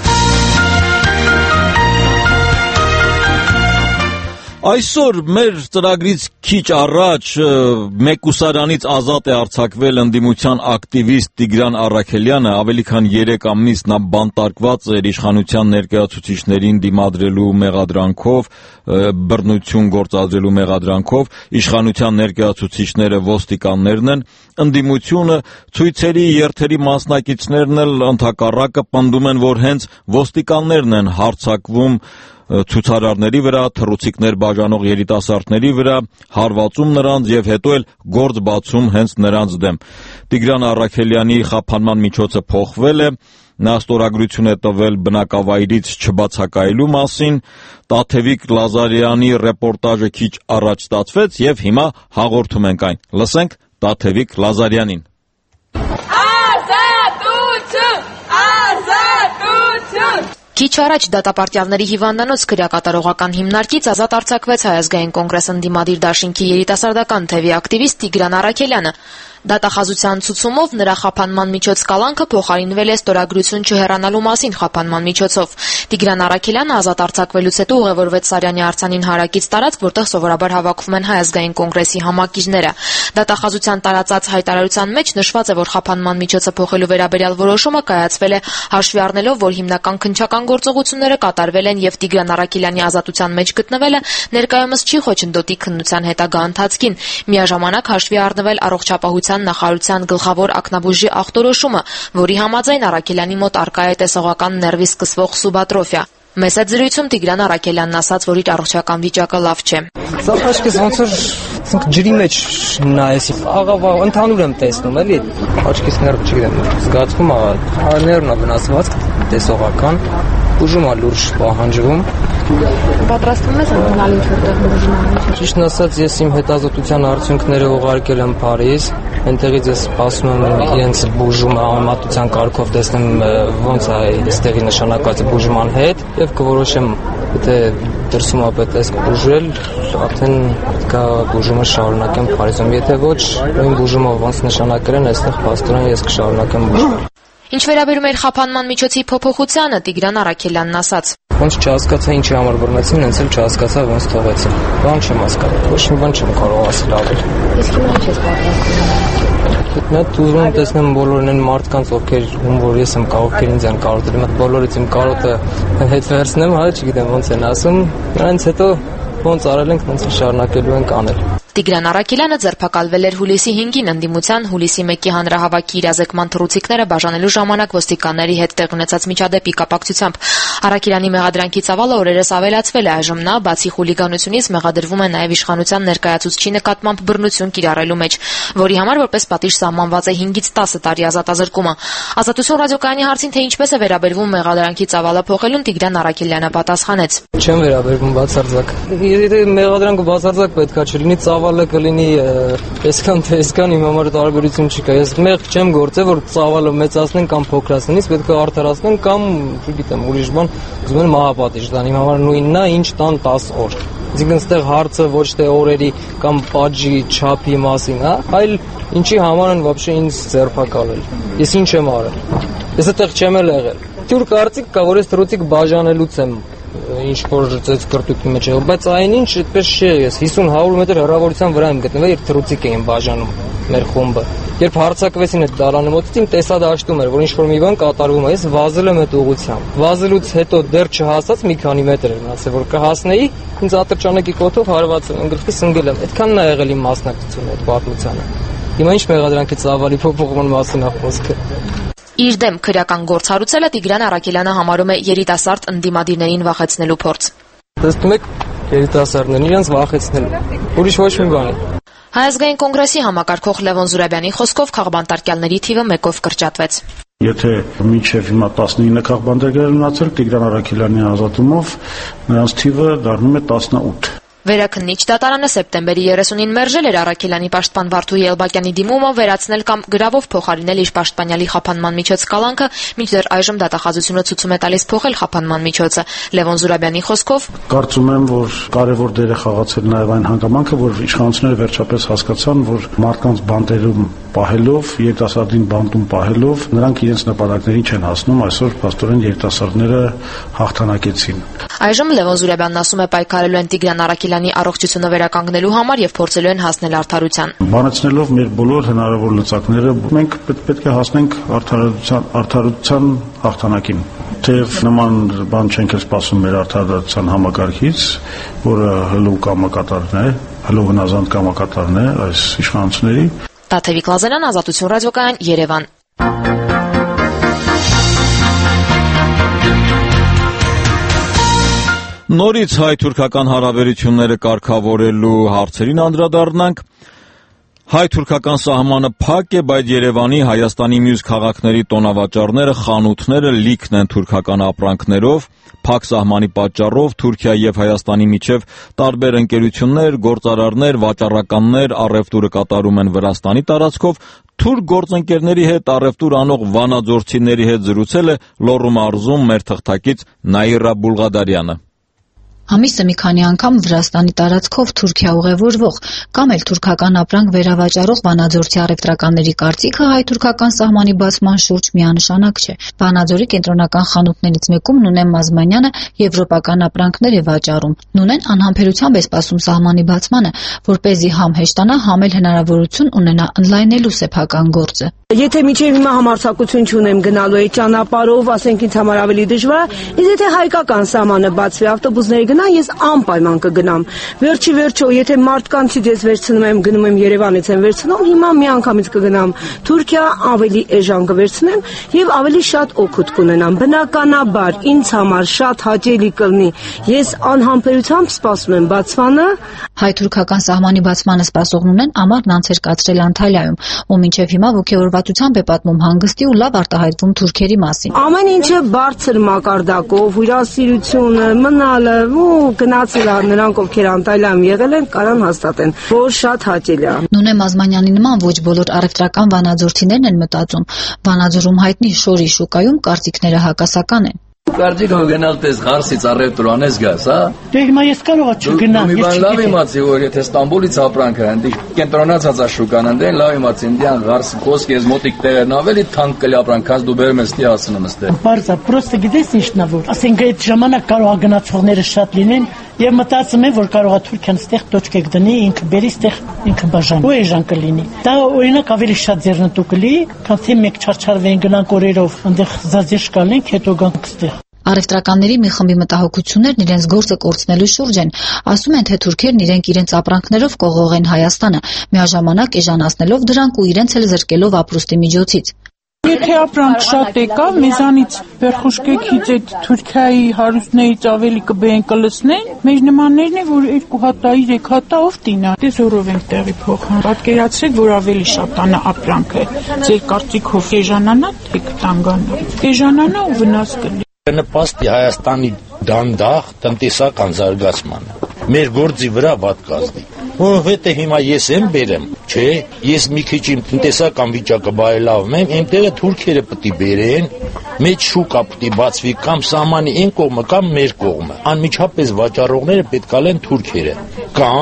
Այսօր մեր ծրագրից քիչ առաջ մեկուսարանից ազատ է արձակվել ընդդիմության ակտիվիստ Տիգրան Առաքելյանը, ավելի քան երեք ամիս նա բանտարկված էր իշխանության ներկայացուցիչներին դիմադրելու մեղադրանքով, բռնություն գործադրելու մեղադրանքով, իշխանության ներկայացուցիչները ոստիկաններն են, ընդդիմությունը, ցույցերի երթերի մասնակիցներն էլ ընդհակառակը պնդում են, որ հենց ոստիկաններն են հարձակվում ցուցարարների վրա, թռուցիկներ բաժանող երիտասարդների վրա, հարվածում նրանց եւ հետո էլ գործ բացում հենց նրանց դեմ։ Տիգրան Առաքելյանի խափանման միջոցը փոխվել է, նա ստորագրություն է տվել բնակավայրից չբացակայելու մասին, Տաթևիկ Լազարյանի ռեպորտաժը քիչ առաջ ստացվեց եւ հիմա հաղորդում ենք այն։ Լսենք Տաթևիկ Լազարյանին։ Քիչ առաջ դատապարտյալների հիվանդանոց քրեակատարողական հիմնարկից ազատ արձակվեց Հայ ազգային կոնգրես ընդդիմադիր դաշինքի երիտասարդական թևի ակտիվիստ Տիգրան Առաքելյանը։ Դատախազության ցուցումով նրա խափանման միջոց կալանքը փոխարինվել է ստորագրություն չհեռանալու մասին խափանման միջոցով։ Տիգրան Առաքելյանը ազատ արձակվելուց հետո ուղևորվեց Սարյանի արձանին հարակից տարածք, որտեղ սովորաբար հավաքվում են Հայ ազգային կոնգրեսի համակիրները։ Դատախազության տարածած հայտարարության մեջ նշված է, որ խափանման միջոցը փոխելու վերաբերյալ որոշումը կայացվել է հաշվի առնելով, որ հիմնական քննչական գործողությունները կատարվել են եւ Տիգրան Առաքելյանի ազատության մեջ գտնվելը ներկայումս չի խոչընդոտի քննության հետագա ընթացքին։ Միաժամանակ հաշվի առնվել առողջապահության նախարարության գլխավոր ակնաբուժի ախտորոշումը, որի համաձայն Առաքելյանի մոտ առկա է տեսողական ներվի սկսվող սուբատրոֆիա։ Մեծ զրույցում Տիգրան Առաքելյանն ասաց, որ իր առողջական վիճակը լավ չէ։ Սա աչքես ոնց որ ջրի մեջ նայես, աղավա ընդհանուր եմ տեսնում, էլի, աչքես ներվ չգիտեմ, զգացվում ա, ներվն ա վնասված, տեսողական, ուժում ա լուրջ պահանջվում։ Պատրաստվում ես ընդունալ ինչ-որ բուժման։ Ճիշտն ասած, ես իմ հետազոտության արդյունքները ուղարկել եմ Փարիզ, այնտեղից ես սպասում եմ իրենց բուժումը համեմատության կարգով տեսնեմ ոնց է այստեղի նշանակված բուժման հետ եւ կորոշեմ, եթե դրսում ա պետք է բուժել, արդեն պետք է բուժումը շարունակեմ Փարիզում, եթե ոչ, նույն բուժումը ոնց նշանակել են, այստեղ փաստորեն ես կշարունակեմ բուժել։ Ինչ վերաբերում էր խափանման միջոցի փոփոխությանը, Տիգրան Առաքելյանն ասաց. Ոնց չհասկացա ինչի համար բռնեցին, հենց էլ չհասկացա ոնց թողեցին։ Բան չեմ հասկանում, ոչ մի բան չեմ կարող ասել ավելի։ Իսկ հիմա ինչ ես պատրաստվում։ Նա ուզում եմ տեսնեմ բոլորն են մարդկանց, ովքեր ում որ ես եմ կարող ովքեր ինձ են կարոտել, մտ բոլորից իմ կարոտը հետ վերցնեմ, հա, չգիտեմ ոնց են ասում, նրանց հետո ոնց արել ենք, ոնց շարունակելու ենք անել։ Տիգրան Առաքելյանը ձերբակալվել էր հուլիսի հինգին ընդդիմության հուլիսի մեկի հանրահավաքի իրազեկման թռուցիկները բաժանելու ժամանակ ոստիկանների հետ տեղ ունեցած միջադեպի կապակցությամբ։ Առաքելյանի մեղադրանքի ծավալը օրերս ավելացվել է, այժմ նա բացի խուլիգանությունից մեղադրվում է նաև իշխանության ներկայացուցչի նկատմամբ բռնություն կիրառելու մեջ, որի համար որպես պատիժ սահմանված է հինգից տասը տարի ազատազրկումը։ Ազատություն ռադիոկայանի հարցին, թե ինչպես է վերաբերվում մեղադրանքի ծավալը փոխելուն, Տիգրան Առաքելյանը պատասխանեց. Չեմ վերաբերվում բացարձակ։ Եթե մեղադրանքը բացարձակ պետքա չլինի, ծավալը կլինի այսքան թե այսքան, իմ համար տարբերություն չկա։ Ես մեղք չեմ գործել, որ ծավալը մեծացնեն կամ փոքրացնեն, իսկ պետք է արդարացնեն կամ, չգիտեմ, ուրիշ բան, ուզում են մահապատիժ տան, իմ համար նույնն է, ինչ տան տասը օր։ Այսինքն այստեղ հարցը ոչ թե օրերի կամ պատժի չափի մասին, հա, այլ ինչի համար են вообще ինձ ձերբակալել։ Ես ինչ եմ արել։ Ես այդտեղ չեմ էլ եղել։ Թյուր կարծիք կա, որ ես թռուցիկ բաժանելուց եմ ինչ որ ծեծկրտուքի մեջ եղել, բայց այն ինչ այդպես չի, ես հիսուն հարյուր մետր հեռավորության վրա եմ գտնվել, երբ թռուցիկ էին բաժանում մեր խումբը։ Երբ հարցակվեցին այդ դարանը մոտից, իմ տեսադաշտում էր, որ ինչ որ մի բան կատարվում է, ես վազել եմ այդ ուղղությամբ։ Վազելուց հետո դեռ չհասած մի քանի մետր էր մնացել, որ կհասնեի, ինձ ատրճանակի կոթով հարվածել եմ, գլխի սնգել եմ։ Այդքանն է եղել իմ մասնակցությունը այդ պատմությանը։ Հիմա ինչ մեղադրանքի ծավալի փոփոխման մասին է խոսքը։ Իր դեմ քրեական գործ հարուցելը Տիգրան Առաքելյանը համարում է երիտասարդ ընդդիմադիրներին վախեցնելու փորձ։ Տեսնում եք, երիտասարդներին իրենց վախեցնելու։ Ուրիշ ոչ մի բան։ Հայ ազգային կոնգրեսի համակարգող Լևոն Զուրաբյանի խոսքով քաղբանտարկյալների թիվը մեկով կրճատվեց։ Եթե մինչև հիմա տասնինը քաղբանտարկյալ մնացել Տիգրան Առաքելյանի ազատումով, նրանց թիվը դառնում է տասնութ։ Վերաքննիչ դատարանը սեպտեմբերի երեսունին մերժել էր Առաքելյանի պաշտպան Վարդուհի Էլբակյանի դիմումը վերացնել կամ գրավով փոխարինել իր պաշտպանյալի խափանման միջոց կալանքը, մինչդեռ այժմ դատախազությունը ցույց է տալիս փոխել խափանման միջոցը։ Լևոն Զուրաբյանի խոսքով կարծում եմ, որ կարևոր դեր է խաղացել նաև այն հանգամանքը, որ իշխանությունները վերջապես հասկացան, որ մարդկանց բանտերում պահելով, երիտասարդին բանտում պահելով, նրանք իրենց նպատակներին չեն հասնում, այսօր փաստորեն երիտասարդները հաղթանակեցին։ Այժմ Լևոն Զուրաբյանն ասում է պայքարելու են Տիգրան Առաքելյանի առողջությունը վերականգնելու համար եւ փորձելու են հասնել արդարության։ Բանացնելով մեր բոլոր հնարավոր լծակները, մենք պետք է հասնենք արդարության արդարության հաղթանակին։ Թեև նման բան չենք սպասում մեր արդարության համակարգից, որը հլու կամակատարն է, հլու հնազանդ կամակատարն է այս իշխանությունների։ Տաթևիկ Լազարյան, Ազատություն ռադիոկայան, Երևան։ Նորից հայ-թուրքական հարաբերությունները կարգավորելու հարցերին անդրադառնանք։ Հայ-թուրքական սահմանը փակ է, բայց Երևանի, Հայաստանի մյուս քաղաքների տոնավաճառները, խանութները լիքն են թուրքական ապրանքներով։ Փակ սահմանի պատճառով Թուրքիայի եւ Հայաստանի միջև տարբեր ընկերություններ, գործարարներ, վաճառականներ առևտուրը կատարում են Վրաստանի տարածքով։ Թուրք գործընկերների հետ առևտուր անող վանաձորցիների հետ զրուցել է Լոռու մարզում մեր թղթակից Նաիրա Բուլղադարյանը։ Ամիսը մի քանի անգամ Վրաստանի տարածքով Թուրքիա ուղևորվող կամ էլ թուրքական ապրանք վերավաճառող վանաձորցի առևտրականների կարծիքը հայ-թուրքական սահմանի բացման շուրջ միանշանակ չէ։ Վանաձորի կենտրոնական խանութներից մեկում Նունեն Մազմանյանը եվրոպական ապրանքներ է վաճառում։ Նունեն անհամբերությամբ է սպասում սահմանի բացմանը, որպեսզի համ հեշտանա, համ էլ հնարավորություն ունենա ընդլայնելու սեփական գործը։ Եթե միջև հիմա համարձակություն չունեմ գնալու այդ ճանապարհով, ասենք ինձ համար ավելի դժվար է, իսկ եթե հայկական սահմանը բացվի, ավտոբուսների գնա, ես անպայման կգնամ։ Վերջի վերջո, եթե մարդկանցից ես վերցնում եմ, գնում եմ Երևանից եմ վերցնում, հիմա միանգամից կգնամ Թուրքիա, ավելի էժան կվերցնեմ եւ ավելի շատ օգուտ կունենամ։ Բնականաբար ինձ համար շատ հաճելի կլինի։ Ես անհամբերությամբ սպասում եմ բացմանը։ Հայ-թուրքական սահմանի բացմանը սպասողն ունեն ամառն անց էր կացրել Անտալիայում, ու մինչև հիմա ողջավորվածությամբ է պատմում հանգստի ու լավ արտահայտվում թուրքերի մասին։ Ամեն ինչը բարձր մակարդակով, հյուրասիրությունը, մնալը, ու գնացել նրանք ովքեր Անտալիայում եղել են, կարան հաստատեն, որ շատ հաճելի է։ Նունե Մազմանյանի նման ոչ բոլոր առևտրական վանաձորցիներն են մտածում։ Վանաձորում հայտնի շորի շուկայում կարծիքները հակասական են։ Կարծիքով գնալ տես Ղարսից առևտուր անես գաս, հա։ Դե հիմա ես կարող եմ չգնամ, ես չգիտեմ։ Լավ իմացի, որ եթե Ստամբուլից ապրանքը ընդի կենտրոնացած է շուկան ընդեն, լավ իմացի, ինդիան Ղարսի խոսքի ես մոտիկ տեղերն ավելի թանկ կլի ապրանք, քազ դու բերում ես ստի ասնում ստե։ Բարձա, պրոստը գիտես ինչն է որ, ասենք այդ ժամանակ կարող է գնացողները շատ լինեն, եւ մտածում եմ, որ կարող է Թուրքիան ստեղ տոճկեք դնի, ինքը բերի ստեղ ինքը բաժան։ Ու էժան կլինի։ Դա օրինակ ավելի շատ ձեռնտու կլի, քան թե մեկ չարչարվեն գնանք օրերով, այնտեղ զազիժ կալենք, հետո գանք ստեղ։ Առևտրականների մի խմբի մտահոգություններն իրենց գործը կորցնելու շուրջ են։ Ասում են, թե թուրքերն իրենք իրենց ապրանքներով կողող են Հայաստանը, միաժամանակ էժանացնելով դրանք ու իրենց էլ զրկելով ապրուստի միջոցից։ Եթե ապրանք շատ եկա, մեզանից վերխուշկեքից այդ Թուրքիայի հարուստներից ավելի կբեն կլսնեն, մեր նմաններն է, որ երկու հատա, երեք հատա ով տինա, դե զորով ենք տեղի փոխան։ Պատկերացրեք, որ ավելի շատանա ապրանքը, ձեր կարծիքով էժանանա, թե կտանգանա։ Էժանանա ու վնաս կլինի։ Նպաստի Հայաստանի դանդաղ տնտեսական զարգացմանը մեր գործի վրա վատ կազդի, որովհետև հիմա ես եմ բերեմ, չէ, ես մի քիչ իմ տնտեսական վիճակը բարելավում եմ, այնտեղը թուրքերը պետք է բերեն, մեջ շուկա պետք է բացվի կամ սահմանի այն կողմը կամ մեր կողմը, անմիջապես վաճառողները պետք է լինեն թուրքերը կամ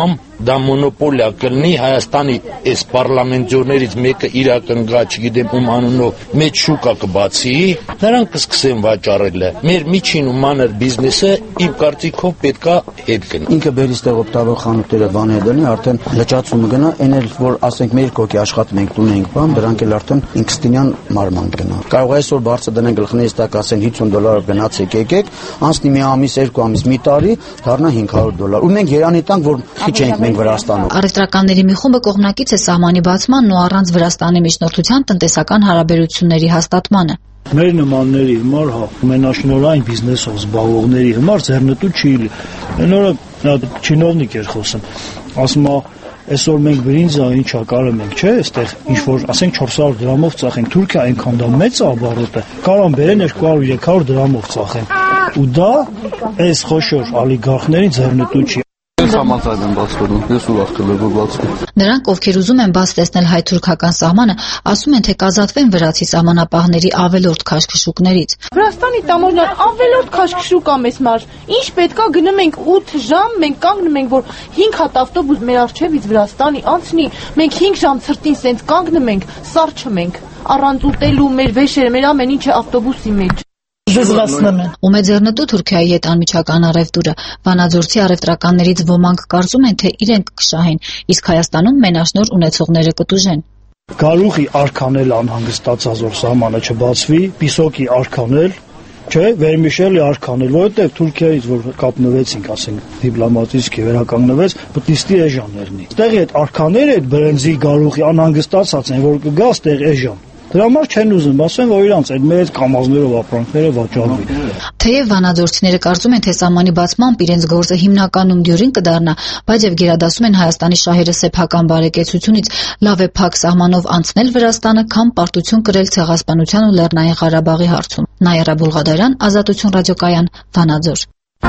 դա մոնոպոլիա կլինի Հայաստանի այս պարլամենտորներից մեկը իրակնգա, չգիտեմ ում անունով, մեծ շուկա կբացի, նրանք կսկսեն վաճառել։ Մեր միջին ու մանր բիզնեսը իմ կարծիքով պետքա հետ գնա։ Ինքը բերիստեղ օգտավոր խանութները բաներ դնի, արդեն լճացումը գնա, այն էլ որ ասենք մեր կոկի աշխատում ենք, տուն ենք բան, դրանք էլ արդեն ինքստինյան մարման գնա։ Կարող է այսօր բարձր դնեն գլխներից տակ ասեն հինգ դոլարով գնացեք եկեք, անցնի մի ամիս, երկու ամիս, մի տարի, դառնա հինգ հարյուր դոլար։ Ու մենք Երանի տանք, որ քիչ ենք մենք Վրաստանում։ Առևտրականների մի խումբը կողմնակից է սահմանի բացմանն ու առանց Վրաստանի միջնորդության տնտեսական հարաբերությունների հաստատմանը։ Մեր նմանների համար, հա, մենաշնորհային բիզնեսով զբաղվողների համար ձեռնտու չի լինի։ Այն օրը նա չինովնիկ էր խոսում, ասում է այսօր մենք բրինձա ինչա կարում ենք, չէ, այստեղ ինչ որ ասենք չորս հարյուր դրամով ծախենք, Թուրքիա այնքան դա մեծ է ապարոտը, կարան բերեն երկու հարյուր երեք հարյուր դրամով ծախեն։ Ու դա այս խոշոր օլիգարխների ձեռնտու չի։ Նրանք, ովքեր ուզում են բաց տեսնել հայ-թուրքական սահմանը, ասում են, թե կազատվեն վրացի սահմանապահների ավելորդ քաշքշուկներից։ Վրաստանի տամոժնան ավելորդ քաշքշուկ է մեզ մար։ Ինչ պետքա գնում ենք ութ ժամ, մենք կանգնում ենք, որ հինգ հատ ավտոբուս մեր առջևից Վրաստանի անցնի, մենք հինգ ժամ ցրտին սենց կանգնում ենք, սառ չմենք, առանց ուտելու մեր վեշերը, մեր ամեն ինչը ավտոբուսի մեջ։ Ու մեծ ձեռնտու Թուրքիայի հետ անմիջական առևտուրը վանաձորցի առևտրականներից ոմանք կարծում են, թե իրենք կշահեն, իսկ Հայաստանում մենաշնոր ունեցողները կտուժեն։ Գարուղի արքանել անհանգստացած որ սահմանը չբացվի, պիսոկի արքանել, չէ, վերմիշելի արքանել, որովհետև Թուրքիայից որ կապնվեցինք, ասենք, դիպլոմատիչի վերականգնվեց, պտիստի էժաններնի։ Ստեղի այդ արքաները, այդ բրենձի գարուղի անհանգստացած են, որ կգա ստեղ էժան։ Դրա համար չեն ուզում, ասեն, որ իրանց այդ մեծ կամազներով ապրանքները վաճառվի։ Թեև վանաձորցիները կարծում են, թե սահմանի բացմամբ իրենց գործը հիմնականում դյուրին կդառնա, բայց եւ գերադասում են Հայաստանի շահերը սեփական բարեկեցությունից, լավ է փակ սահմանով անցնել Վրաստանը, քան պարտություն կրել Ցեղասպանության ու Լեռնային Ղարաբաղի հարցում։ Նաիրա Բուլղադարյան, Ազատություն ռադիոկայան, Վանաձոր։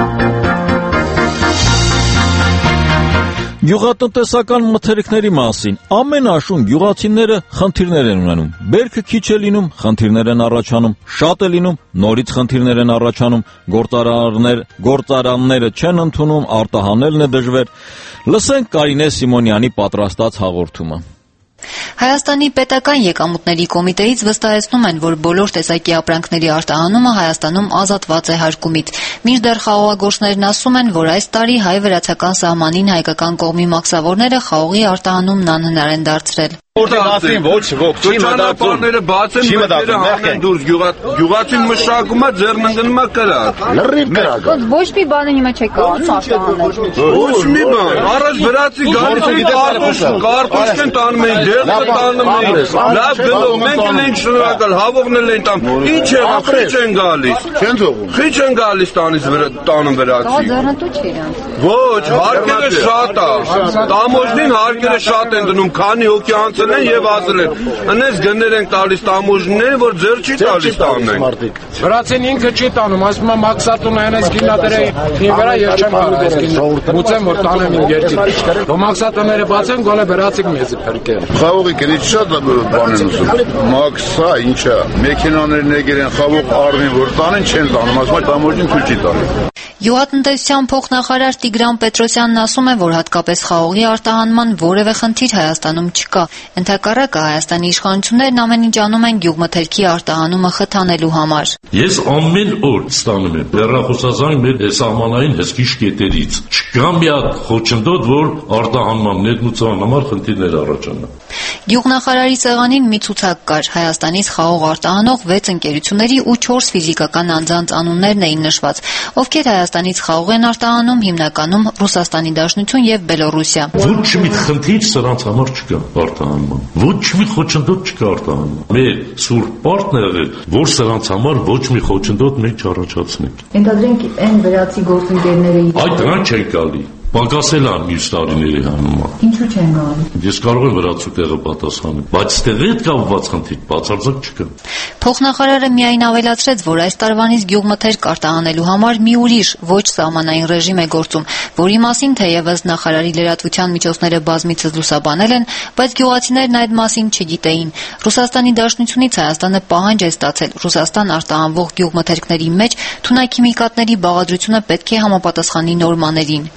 Գյուղատնտեսական մթերքների մասին ամեն աշուն գյուղացիները խնդիրներ են ունենում։ Բերքը քիչ է լինում, խնդիրներ են առաջանում, շատ է լինում, նորից խնդիրներ են առաջանում, գործարաններ, գործարանները չեն ընդունում, արտահանելն է դժվար։ Լսենք Կարինե Սիմոնյանի պատրաստած հաղորդումը։ Հայաստանի պետական եկամուտների կոմիտեից վստահեցնում են, որ բոլոր տեսակի ապրանքների արտահանումը Հայաստանում ազատված է հարկումից։ Մինչդեռ խաղողագործներն ասում են, որ այս տարի հայ-վրացական սահմանին հայկական կողմի մաքսավորները խաղողի արտահանումն անհնար են դարձրել։ Որտեղացին ոչ ոք չի մտածում բաց են մտերը հանեն դուրս գյուղացին մշակումա ձեռնընկնում է կրակ լրիվ կրակ ոչ մի բանը հիմա չեք կարող արտահանել ոչ մի բան առանց վրացի գալիս կարտոշ կարտոշ են տանում են դեր տանում են լավ գնով մենք ենք շնորհակալ հավողն են տամ ինչ է խիչ են գալիս չեն թողում խիչ են գալիս տանից տանում վրացի ձեռնտու չի իրանց ոչ հարկերը շատ է տամոժնին հարկերը շատ են դնում քանի հոգի անց եւ ասել են, անես գներ են տալիս տամոժներ, որ ձեր չի տալիս տանեն։ Վրացին ինքը չի տանում, ասում է մաքսատուն այնպես գինադրեի իմ վրա եւ չեմ կարող ես գին։ Ուծեմ որ տանեմ իմ երկիր։ Դու մաքսատները բացեն, գոնե վրացիկ մեզ փրկել։ Խաղողի գրիչ շատ բան են ուզում։ Մաքսա ինչա, մեքենաներն եկել են խաղող առնին, որ տանեն չեն տանում, ասում է տամոժին թույլ չի տալիս։ Գյուղատնտեսության փոխնախարար Տիգրան Պետրոսյանն ասում է, որ հատկապես խաղողի արտահանման որևէ խնդիր Հայաստանում չկա։ Ընդհակառակը Հայաստանի իշխանություններն ամեն ինչ անում են գյուղմթերքի արտահանումը խթանելու համար։ Ես ամեն օր ստանում եմ հեռախոսազանգ մեր սահմանային հսկիչ կետերից։ Չկա մի հատ խոչընդոտ, որ արտահանման ներմուծման համար խնդիրներ առաջանա։ Գյուղնախարարի սեղանին մի ցուցակ կար։ Հայաստանից խաղող արտահանող վեց ընկերությունների ու չորս ֆիզիկական անձանց անուններն էին նշված, ովքեր Հայաստանից խաղող են արտահանում, հիմնականում Ռուսաստանի Դաշնություն եւ Բելոռուսիա։ Ոչ մի խնդիր սրանց համար չկա արտահանման։ Ոչ մի խոչընդոտ չկա արտահանման։ Մեր սուրբ պարտներն է, որ սրանց համար ոչ մի խոչընդոտ մենք չառաջացնենք։ Ենթադրենք այն վրացի գործընկերները այդ դրան չեն գալի։ Պակասել է մյուս տարիների համեմատ։ Ինչու չեն գալի։ Ես կարող եմ վրացու տեղը պատասխանել, բայց տեղի հետ կապված խնդիր բացարձակ չկա։ Փոխնախարարը միայն ավելացրեց, որ այս տարվանից գյուղմթերք արտահանելու համար մի ուրիշ ոչ սահմանային ռեժիմ է գործում, որի մասին թեևս նախարարի լրատվության միջոցները բազմիցս լուսաբանել են, բայց գյուղացիներն այդ մասին չգիտեին։ Ռուսաստանի Դաշնությունից Հայաստանը պահանջ է ստացել Ռուսաստան արտահանվող գյուղմթերքների մեջ թունաքիմիկատների բաղադրությունը պետք է համապատասխանի նորմաներին։ Դրա համար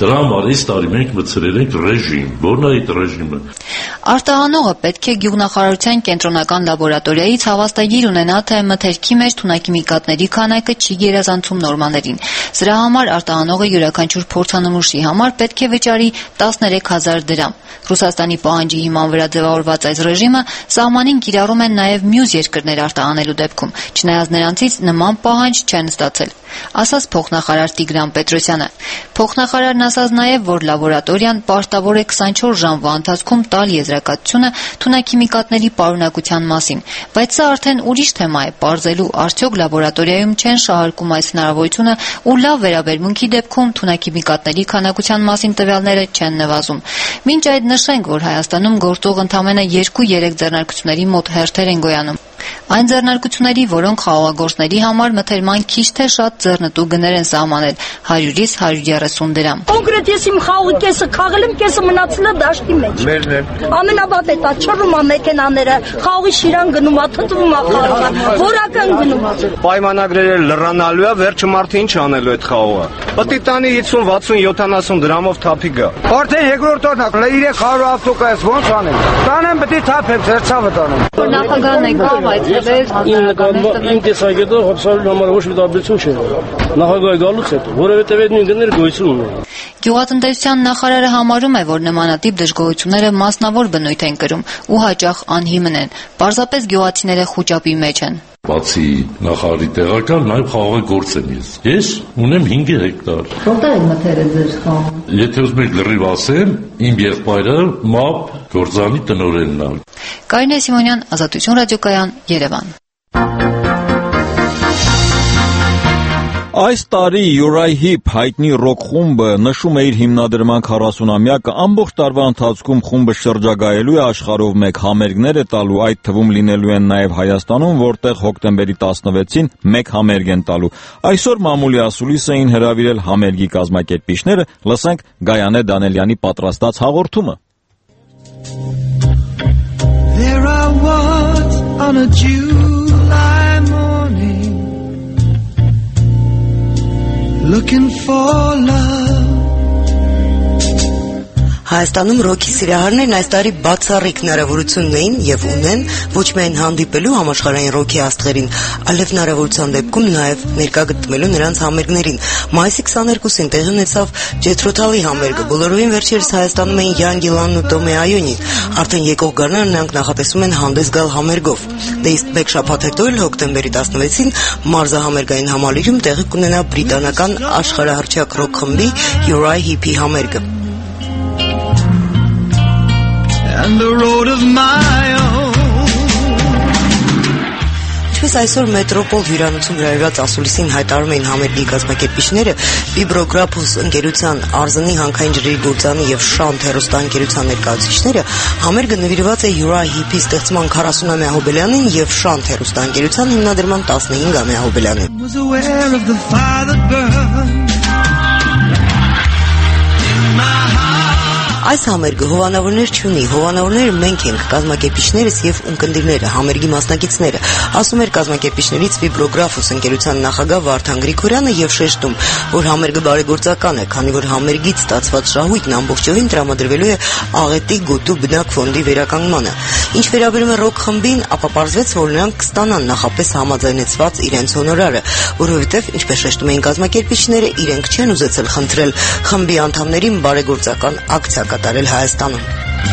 այս տարի մենք մտցրել ենք ռեժիմ, որն է այդ ռեժիմը։ Արտահանողը պետք է գյուղնախարարության կենտրոնական լաբորատորիայից հավաստագիր ունենա, թե մթերքի մեջ թունաքիմիկատների քանակը չի գերազանցում նորմաներին։ Սրա համար արտահանողը յուրաքանչյուր փորձանմուշի համար պետք է վճարի տասներեք հազար դրամ։ Ռուսաստանի պահանջի հիման վրա ձևավորված այս ռեժիմը սահմանին կիրառում են նաև մյուս երկրներ արտահանելու դեպքում, չնայած նրանցից նման պահանջ չեն ստացել, ասաց փոխնախարար Տիգրան Պետրոսյանը։ Փոխնախարարն ասաց նաև, որ լաբորատորիան պարտավոր է քսանչորս ժամվա ընթացքում տալ եզրակացությունը թունաքիմիկատների պարունակության մասին, բայց սա արդեն ուրիշ թեմա է, պարզելու արդյոք լաբորատորիայում չեն շահարկում այս հնարավորությունը ու լավ վերաբերմունքի դեպքում թունաքիմիկատների քանակության մասին տվյալները չեն նվազում։ Մինչ այդ նշենք, որ Հայաստանում գործող ընդամենը երկու-երեք ձեռնարկությունների մոտ հերթեր են գոյանում։ Այն ձեռնարկությունների, որոնք խաղողագործների համար մթերման քիչ թե շատ ձեռնտու գներ են սահմանել հարյուրից հարյուր երեսուն դրամ։ Կոնկրետ ես իմ խաղի կեսը խաղել եմ, կեսը մնացել է դաշտի մեջ։ Մերն է։ Ամենավատ է դա չռում է մեքենաները, խաղի շիրան գնում է, թթվում է խաղը, որական գնում է։ Պայմանագրերը լրանալու է, վերջը մարդը ինչ անելու այդ խաղողը։ Պետք է տանի հիսուն, վաթսուն, յոթանասուն դրամով թափի գա։ Արդեն երկրորդ օրն է, երեք հարյուր ավտոկայս ոնց անեմ։ Տանեմ պետք է թափեմ, ծերծավը տանեմ։ Որ նախագահն եկավ, այցելեց, իմ տեսակետով հապսալու համար ոչ մի տարբերություն չէ։ Նախագահը գալուց հետո, որովհետև այդ նույն գները գոյություն ունեն։ Գյուղատնտեսության նախարարը համարում է, որ նմանատիպ դժգոհությունները մասնավոր բնույթ են կրում ու հաճախ անհիմն են։ Պարզապես գյուղացիները խուճապի մեջ են։ Բացի նախարարի տեղակալ, նաև խաղողագործ եմ ես։ Ես ունեմ հինգ հեկտար։ Որտե՞ղ եք մթերել ձեր խաղը։ Եթե ուզում եք լրիվ ասեմ, իմ եղբայրը ՄԱՊ գործանի տնօրենն է։ Կարինե Սիմոնյան, Ազատություն ռադիոկայան, Երևան։ Այս տարի Uri Heep հայտնի ռոք խումբը նշում է իր հիմնադրման քառասունամյակը, ամբողջ տարվա ընթացքում խումբը շրջագայելու է աշխարհով մեկ համերգներ է տալու, այդ թվում լինելու են նաև Հայաստանում, որտեղ հոկտեմբերի տասնվեցին մեկ համերգ են տալու։ Այսօր մամուլի ասուլիս էին հրավիրել համերգի կազմակերպիչները, լսենք Գայանե Դանելյանի պատրաստած հաղորդումը։ There I was on a July morning, looking for love. Հայաստանում ռոքի սիրահարներն այս տարի բացառիկ հնարավորություն ունեին եւ ունեն ոչ միայն հանդիպելու համաշխարհային ռոքի աստղերին, այլև հնարավորության դեպքում նաեւ ներկա գտնվելու նրանց համերգներին։ Մայիսի քսաներկուսին տեղի ունեցավ Ջեթրոթալի համերգը։ Բոլորովին վերջերս Հայաստանում էին Յան Գիլանն ու Տոմե Այոնին։ Արդեն եկող գարնան նրանք նախատեսում են հանդես գալ համերգով։ Դե իսկ մեկ շաբաթ հետո էլ հոկտեմբերի տասնվեցին մարզահամերգային համալիրում տեղի կունենա բրիտանական աշխարհահռչակ ռոք խմբի Uri Heep-ի համերգը։ And the road of my own. Ինչպես այսօր մետրոպոլ հյուրանոցում հրավիրված ասուլիսին հայտարարում էին համերգի կազմակերպիչները, Վիբրոգրափուս ընկերության, Արզանի հանքային ջրերի գործանի եւ Շանթ հեռուստաընկերության ներկայացուցիչները, համերգը նվիրված է Uri Heep-ի ստեղծման քառասունամյա հոբելյանին եւ Շանթ հեռուստաընկերության հիմնադրման տասնհինգամյա հոբելյանին։ Was aware of the fire that burned in my heart. Այս համերգը հովանավորներ չունի, հովանավորները մենք ենք, կազմակերպիչներս եւ ունկնդիրները, համերգի մասնակիցները, ասում էր կազմակերպիչներից Վիբրոգրափուս ընկերության նախագահ Վարդան Գրիգորյանը եւ շեշտում, որ համերգը բարեգործական է, քանի որ համերգից ստացված շահույթն ամբողջովին տրամադրվելու է Աղետի գոտու բնակ ֆոնդի վերականգնմանը։ Ինչ վերաբերում է ռոք խմբին, ապա պարզվեց, որ նրանք կստանան նախապես համաձայնեցված իրենց հոնորարը, որովհետեւ, ինչպես շեշտում էին կազմակերպիչները, իրենք չեն ուզեցել խնդրել խմբի անդամներին բարեգործական ակցիա կատարել Հայաստանում։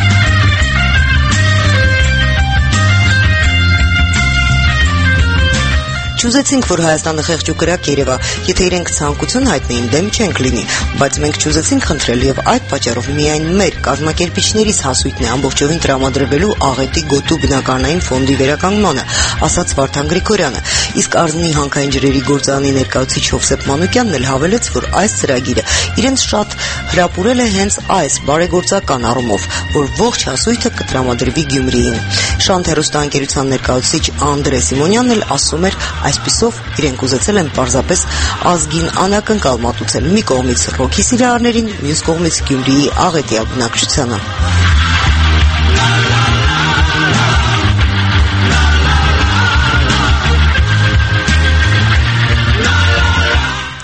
Չուզեցինք, որ Հայաստանը խեղճ ու կրակ երևա, եթե իրենք ցանկություն հայտնեին, դեմ չենք լինի, բայց մենք չուզեցինք խնդրել եւ այդ պատճառով միայն մեր կազմակերպիչներիս հասույթն է ամբողջովին տրամադրվելու Աղետի գոտու բնակարանային ֆոնդի վերականգնմանը, ասաց Վարդան Գրիգորյանը։ Իսկ Արզնի հանքային ջրերի գործարանի ներկայացուցիչ Հովսեփ Մանուկյանն էլ հավելեց, որ այս ծրագիրը իրենց շատ հրապուրել է հենց այս բարեգործական առումով, որ ողջ հասույթը կտրամադրվի Գյումրիին։ Շանթ հեռուստաընկերության ներկայացուցիչ Անդրե Սիմոնյանն էլ ասում էր, այսպիսով իրենք ուզեցել են պարզապես ազգին անակնկալ մատուցել մի կողմից ռոքի սիրահարներին, մյուս կողմից Գյումրիի աղետյալ բնակչությանը։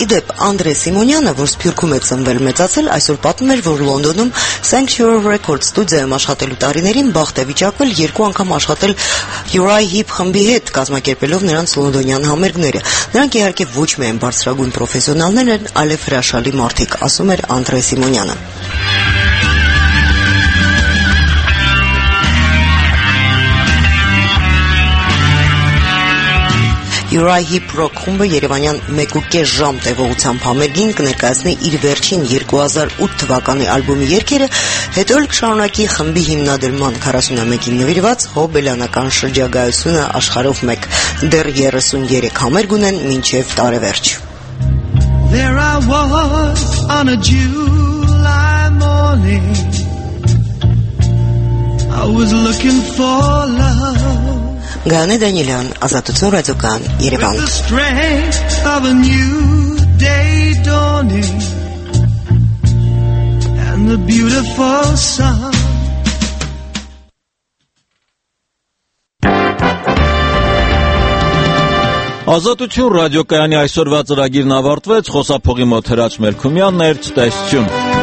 Այդուհանդեպ Անդրե Սիմոնյանը, որ Սփյուռքում է ծնվել մեծացել, այսօր պատմում էր, որ Լոնդոնում Sanctuary Records ստուդիայում աշխատելու տարիներին բախտ է վիճակվել երկու անգամ աշխատել Uriah Heep խմբի հետ, կազմակերպելով նրանց լոնդոնյան համերգները։ Նրանք իհարկե ոչ միայն բարձրագույն պրոֆեսիոնալներ են, այլև հրաշալի մարդիկ, ասում էր Անդրե Սիմոնյանը։ Uriah Heep Rock խումբը Երևանյան մեկ ու կես ժամ տևողությամբ համերգին կներկայացնի իր վերջին երկու հազար ութ թվականի ալբոմի երգերը, հետո էլ կշարունակի խմբի հիմնադրման քառասունամյակին նվիրված հոբելյանական շրջագայությունը աշխարհով մեկ։ Դեռ երեսուններեք համերգ ունեն մինչև տարեվերջ։ There I was on a July morning I was looking for love Գայանե Դանիելյան, Ազատություն ռադիոկայան, Երևան։ With the strength of a new day dawning And the beautiful sun Ազատություն ռադիոկայանի այսօրվա ծրագիրն ավարտվեց, խոսափողի մոտ Հրաչ Մելքումյանն էր, ցտեսություն։